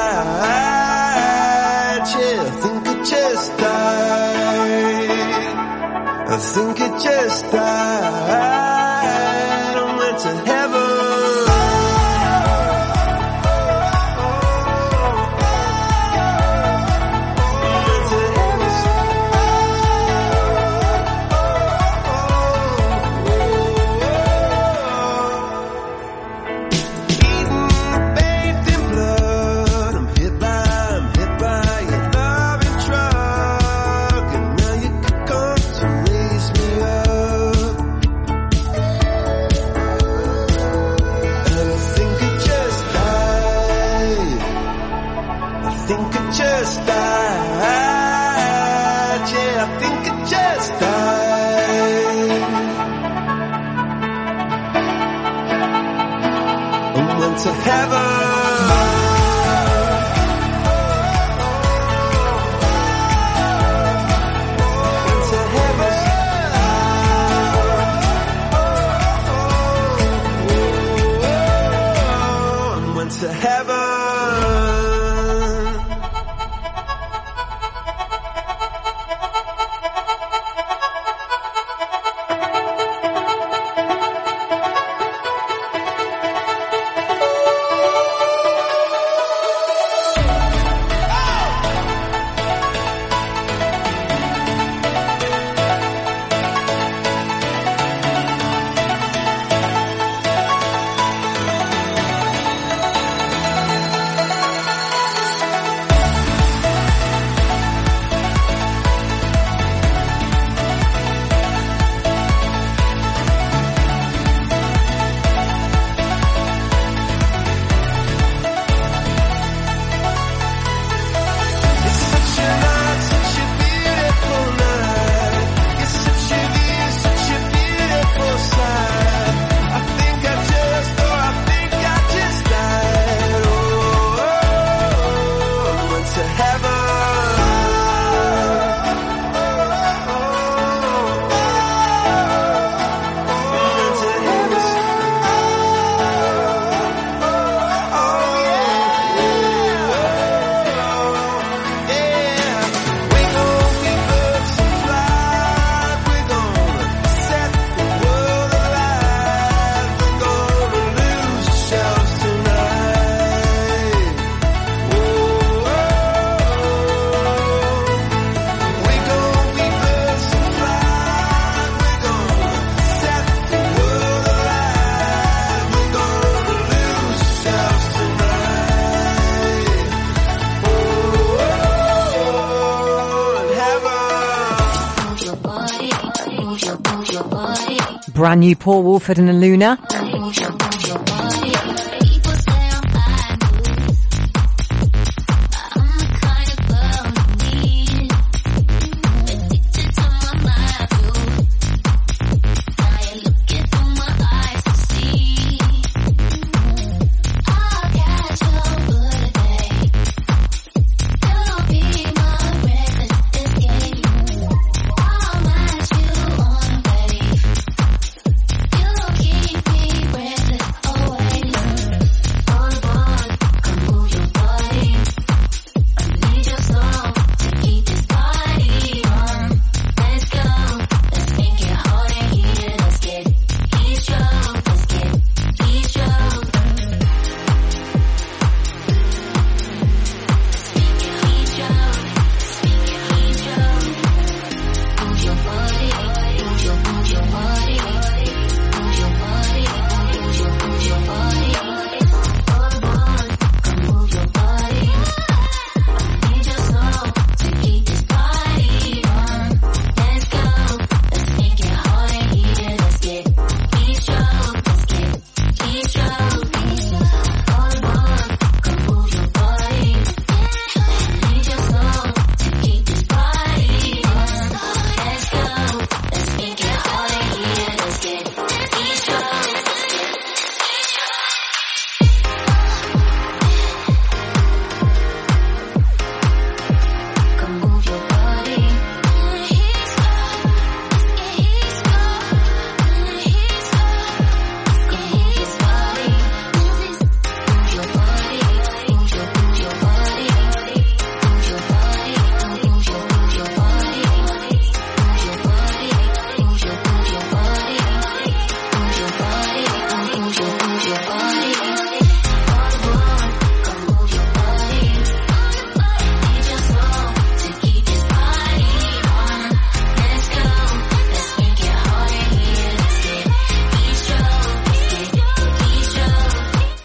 G: died. Yeah, I think I just died. I think I just died. I went to heaven. To heaven. To heaven.
A: Brand new Paul Woolford and Aluna.
H: Keep me breathless. Oh.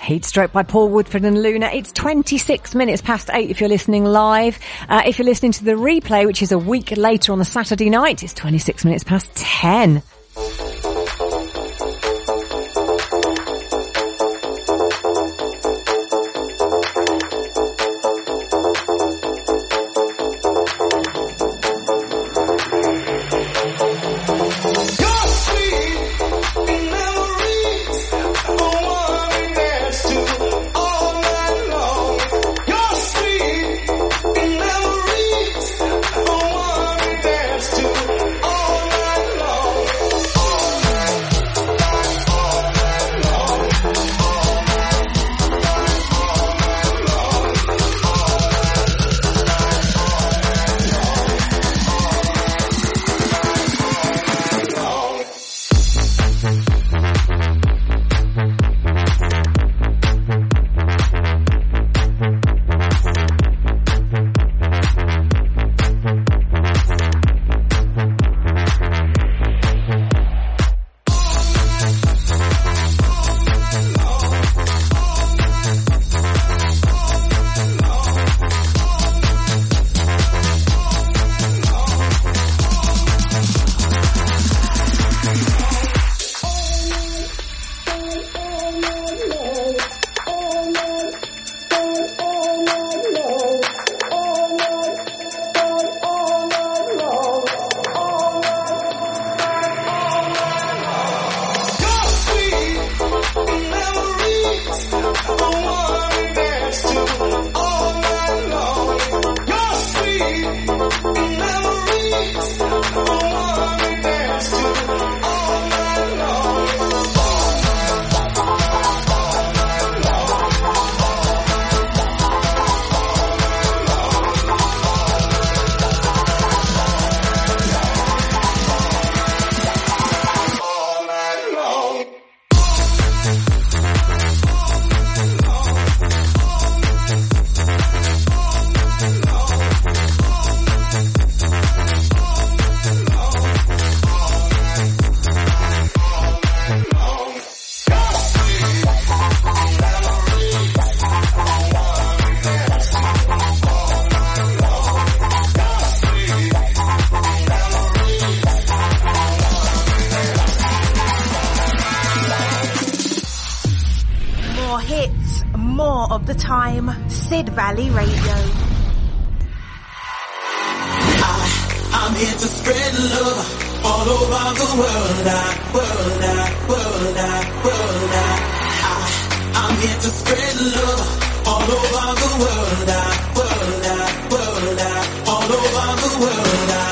A: Heatstroke by Paul Woodford and Luna. It's 26 minutes past 8 if you're listening live. If you're listening to the replay, which is a week later on the Saturday night, it's 26 minutes past 10.
E: Sid Valley Radio.
G: I'm here to spread love all over the world. I'm here to spread love all over the world. All over the world.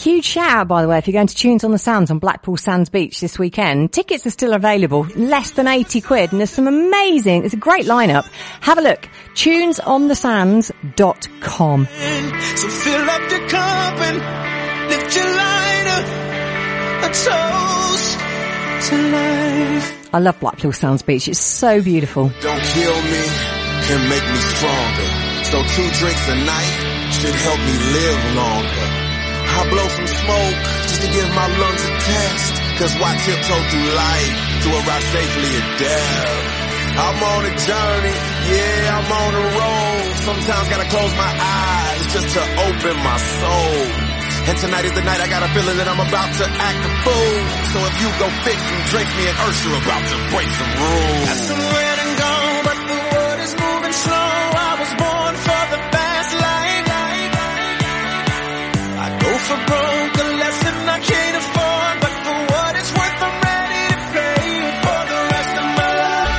A: Huge shout out, by the way, if you're going to Tunes on the Sands on Blackpool Sands Beach this weekend. Tickets are still available, less than 80 quid, and there's some amazing, it's a great lineup. Have a look, tunesonthesands.com.
D: So fill up your cup and lift your lighter, a toast to life.
A: I love Blackpool Sands Beach, it's so beautiful.
G: Don't kill me, can make me stronger. So 2 drinks a night should help me live longer. I blow some smoke just to give my lungs a test. Cause why tiptoe through life to arrive safely at death? I'm on a journey, yeah, I'm on a road. Sometimes gotta close my eyes just to open my soul. And tonight is the night I got a feeling that I'm about to act a fool. So if you go fix some drinks, me and Ursula are about to break some rules.
D: That's the red and gone, but the world is moving slow. I was born for the fast life. I go for broke, a lesson I can't afford, but for what it's worth, I'm ready to pay for the rest of my life.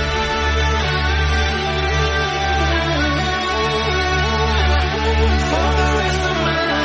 D: For the rest of my life.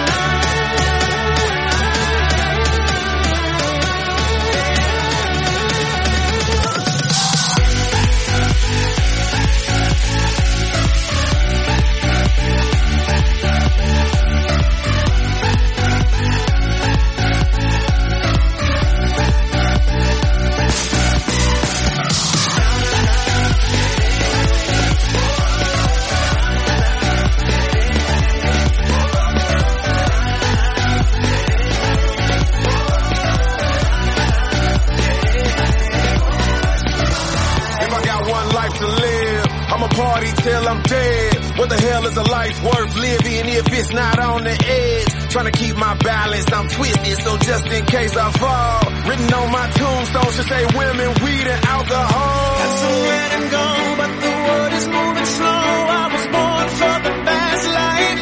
G: Party till I'm dead. What the hell is a life worth living if it's not on the edge? Trying to keep my balance, I'm twisted, so just in case I fall. Written on my tombstone should say women, weed, and alcohol.
D: That's the red and gold, but the world is moving slow. I was born for the fast life.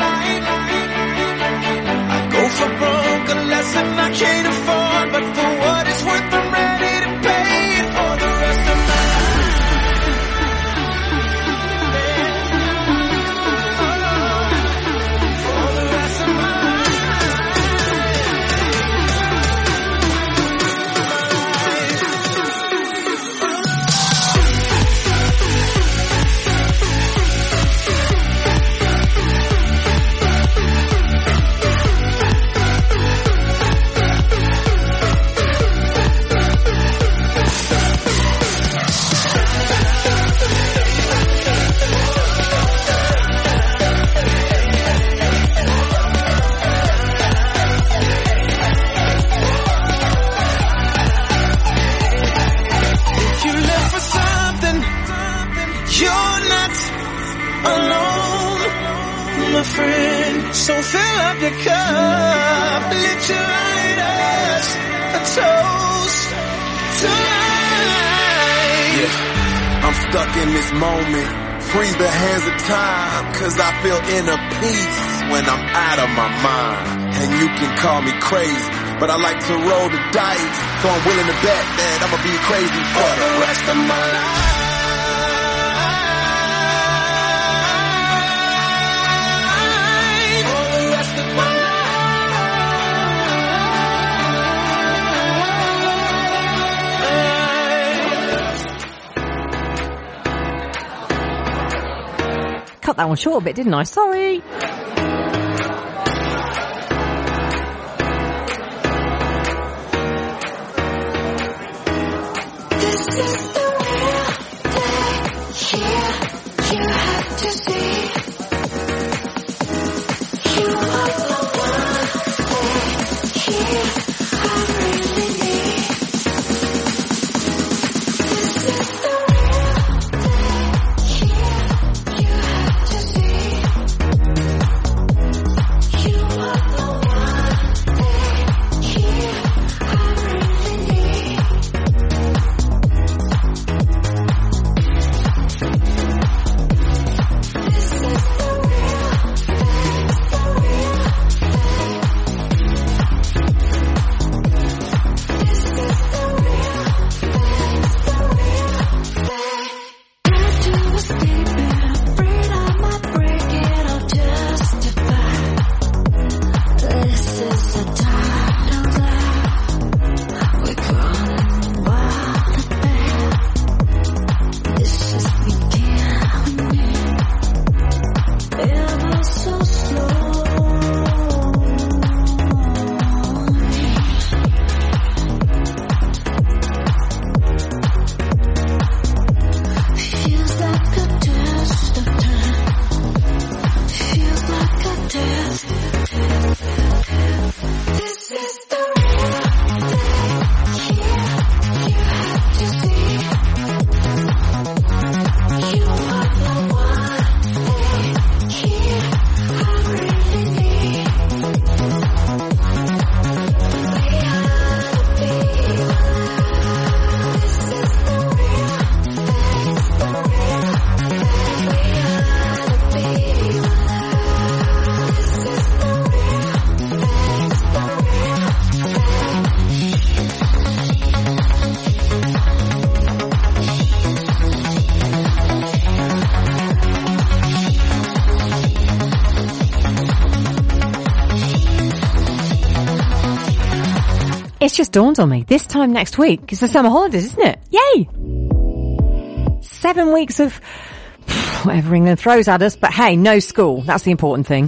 D: I go for broke, a lesson I can't afford, but for what it's worth, I'm ready to pay it for the rest of my life. So fill up your cup, lift your lighters, a toast to life.
G: Yeah, I'm stuck in this moment. Freeze the hands of time, cause I feel inner peace when I'm out of my mind. And you can call me crazy, but I like to roll the dice, so I'm willing to bet that I'ma be crazy for the rest of my life.
A: Cut that one short a bit, didn't I? Sorry.
H: This is the real thing here. You have to see. You are the one thing here I really need. This is the real thing here. You have to see. You are the one thing here I really need. This is the real thing.
A: It's just dawned on me. This time next week is the summer holidays, isn't it? Yay! 7 weeks of whatever England throws at us, but hey, no school. That's the important thing.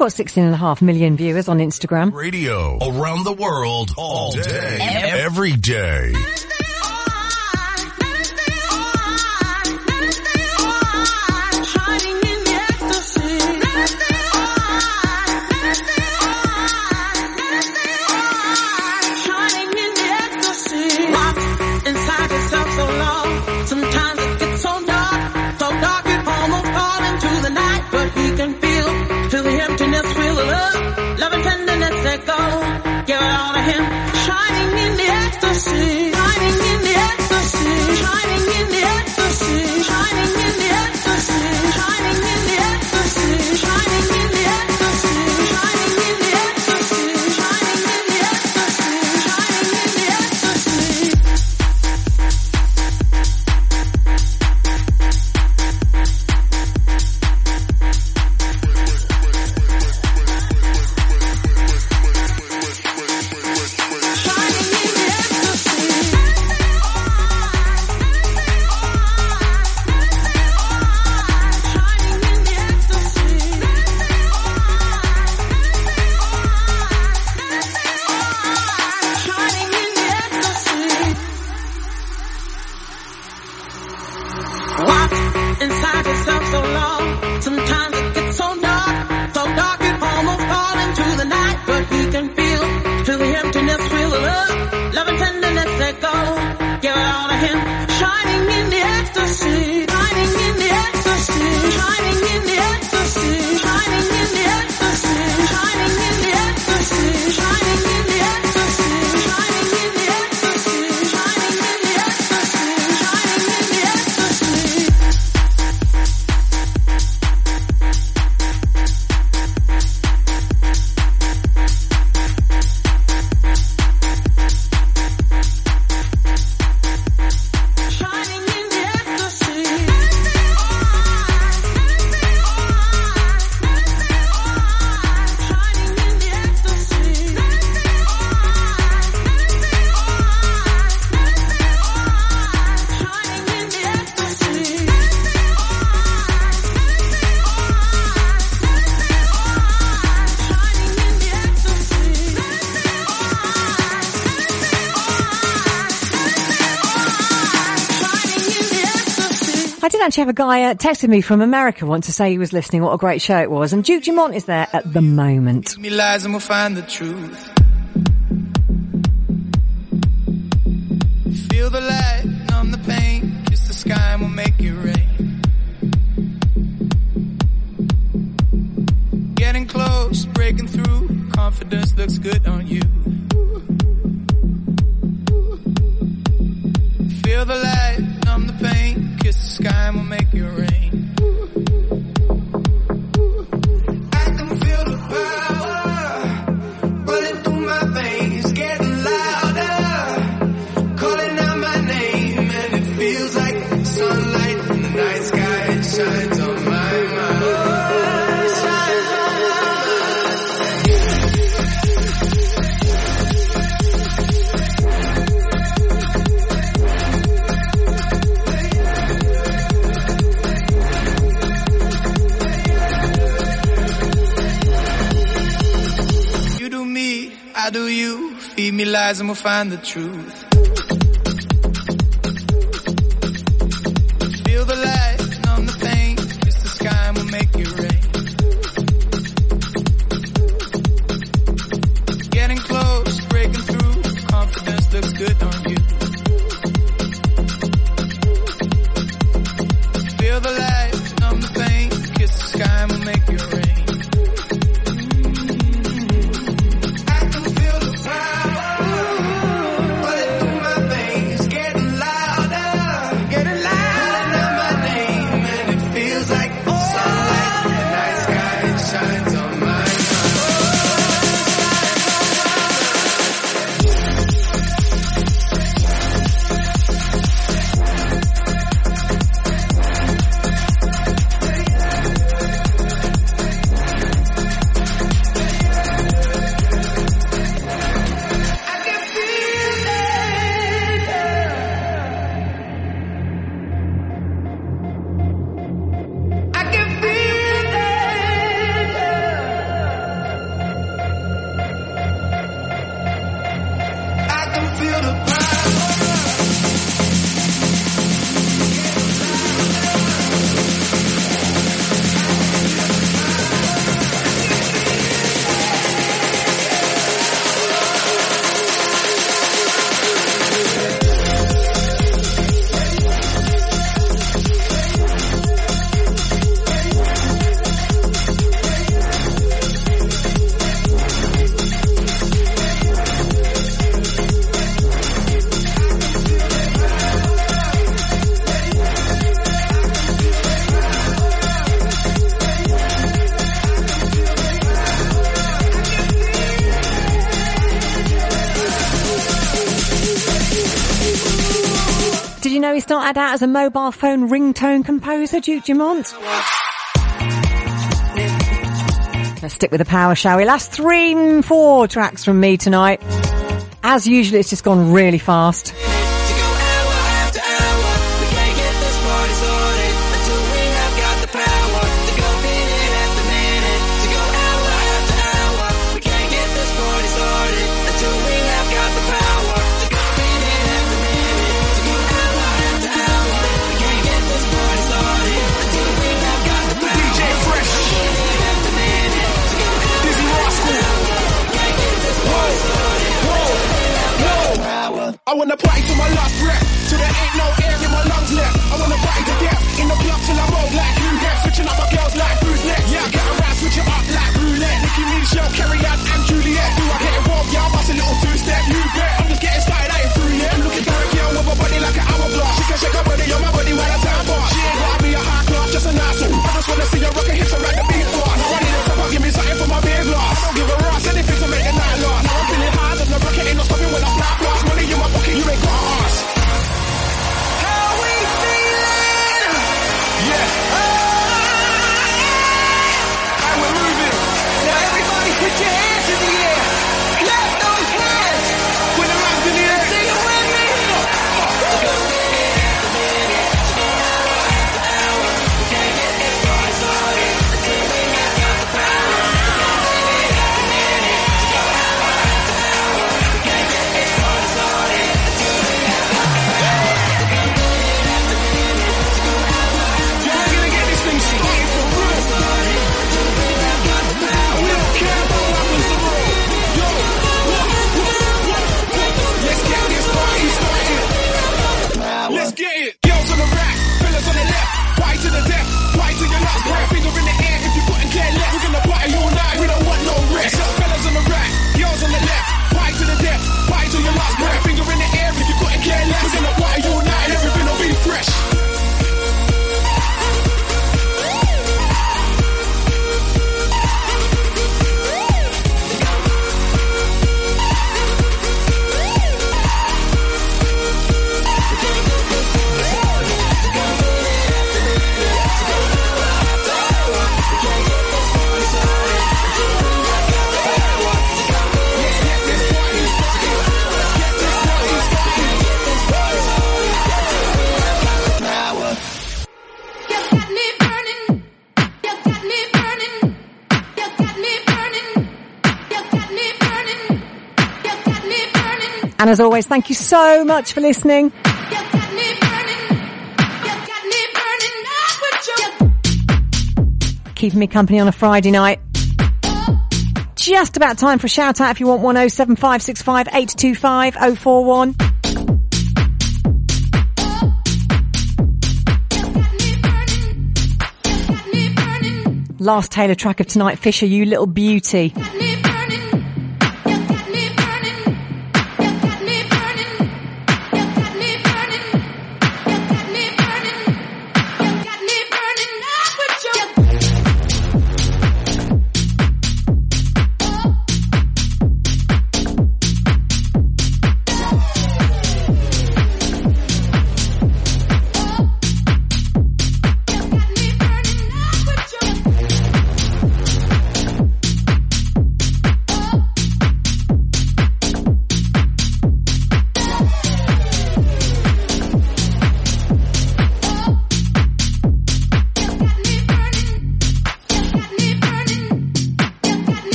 A: got 16.5 million viewers on Instagram.
C: Radio around the world all day, every day.
A: Actually have a guy texted me from America once to say he was listening, what a great show it was, and Duke Dumont is there at the moment.
I: Me lies and we'll find the truth. Feel the light, numb the pain, kiss the sky and we'll make it rain. Getting close, breaking through, confidence looks good on you. Feel the light, numb the pain, kiss the sky and we'll make it rain. I can feel the power running through my veins, getting louder, calling out my name, and it feels like sunlight in the night sky. It shines on my mind. I do you, feed me lies and we'll find the truth. Feel the light, numb the pain, kiss the sky and we'll make it rain. Getting close, breaking through, confidence looks good on you. Feel the light, numb the pain, kiss the sky and we'll make it rain.
A: started out as a mobile phone ringtone composer, Duke Dumont. Let's stick with the power, shall we? Last 4 tracks from me tonight. As usual, it's just gone really fast.
J: I wanna party to my last breath, till there ain't no air in my lungs left. I wanna party to death, in the club till I roll like glue death. Switching up my girls like who's next? Yeah, I get around, switch it up like roulette. Nicki, Michelle, Carrie Ann and Juliet. Do I get involved? Yeah, I bust a little two-step. You bet, I'm just getting started, I ain't through yet. I'm looking for a girl with a body like an hourglass. She can shake her body on my body while I time bar. She ain't gotta be a high class, just a nice one. I just wanna see her rockin' hips around the beat bar. Now I need a top, give me something for my beer glass. I don't give a ass, anything to make the night last. Now I'm feeling hard, and the rocket ain't no stopping when I flat blast. Money in my pocket, you ain't got to ask. How we feeling? Yeah. And we're moving. Now everybody put your hands in the air. Clap those hands. Put them hands in the air. Sing it with me. Let's get it. Girls on the right, fellas on the left. Party to the death, party to your last breath. Finger in the air if you couldn't care less. We're gonna party all night, we don't want no rest. Fellas on the right, girls on the left. Party to the death, party to your last breath. Finger in the air if you couldn't care less. We're gonna party all night, everything will be fresh.
A: And as always, thank you so much for listening. Keeping me company on a Friday night. Just about time for a shout out if you want one. 07565 825 041. Last Taylor track of tonight, Fisher, You Little Beauty.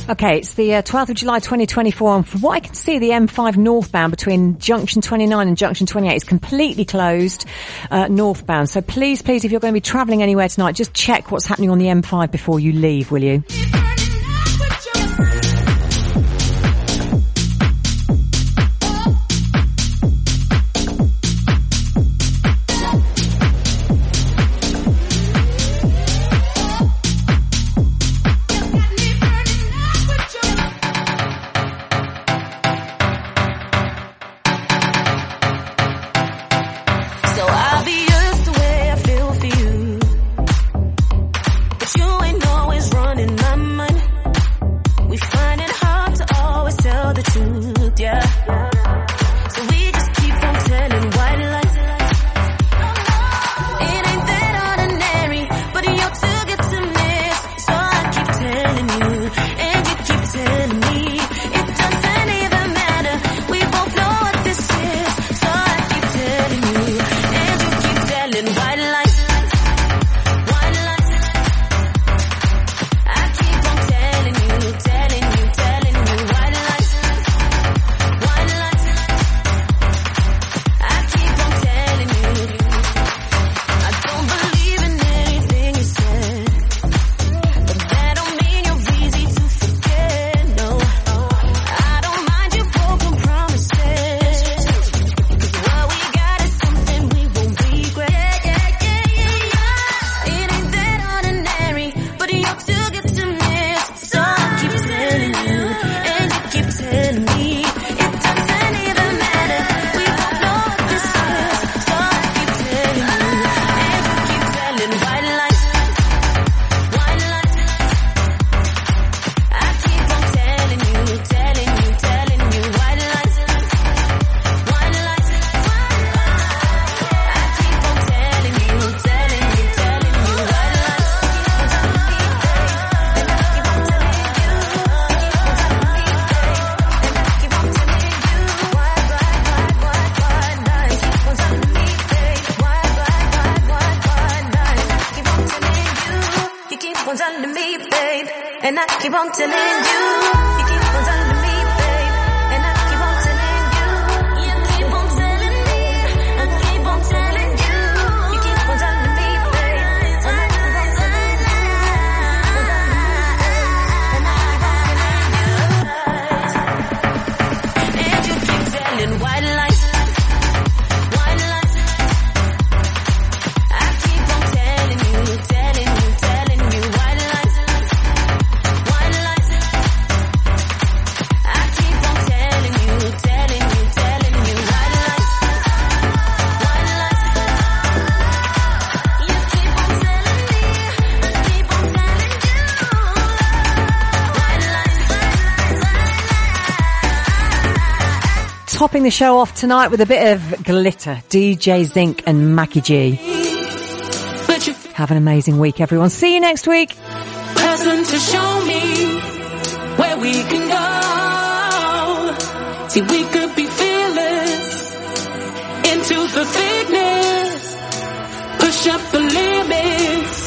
A: Okay, it's the 12th of July 2024, and from what I can see, the M5 northbound between Junction 29 and Junction 28 is completely closed northbound. So please, if you're going to be travelling anywhere tonight, just check what's happening on the M5 before you leave, will you?
B: And I keep on telling you, you keep on telling me, babe. And I keep on telling you, you keep on telling me, I keep on telling you, you keep on telling me, babe. And I keep on telling you, and I keep on telling you, and you keep telling white lies, white lies. I keep on telling you, telling you, telling you white lies.
A: Topping the show off tonight with a bit of glitter, DJ Zinc and Mackie G. Have an amazing week, everyone. See you next week.
B: Present to show me where we can go. See, we could be fearless into the thickness. Push up the limits.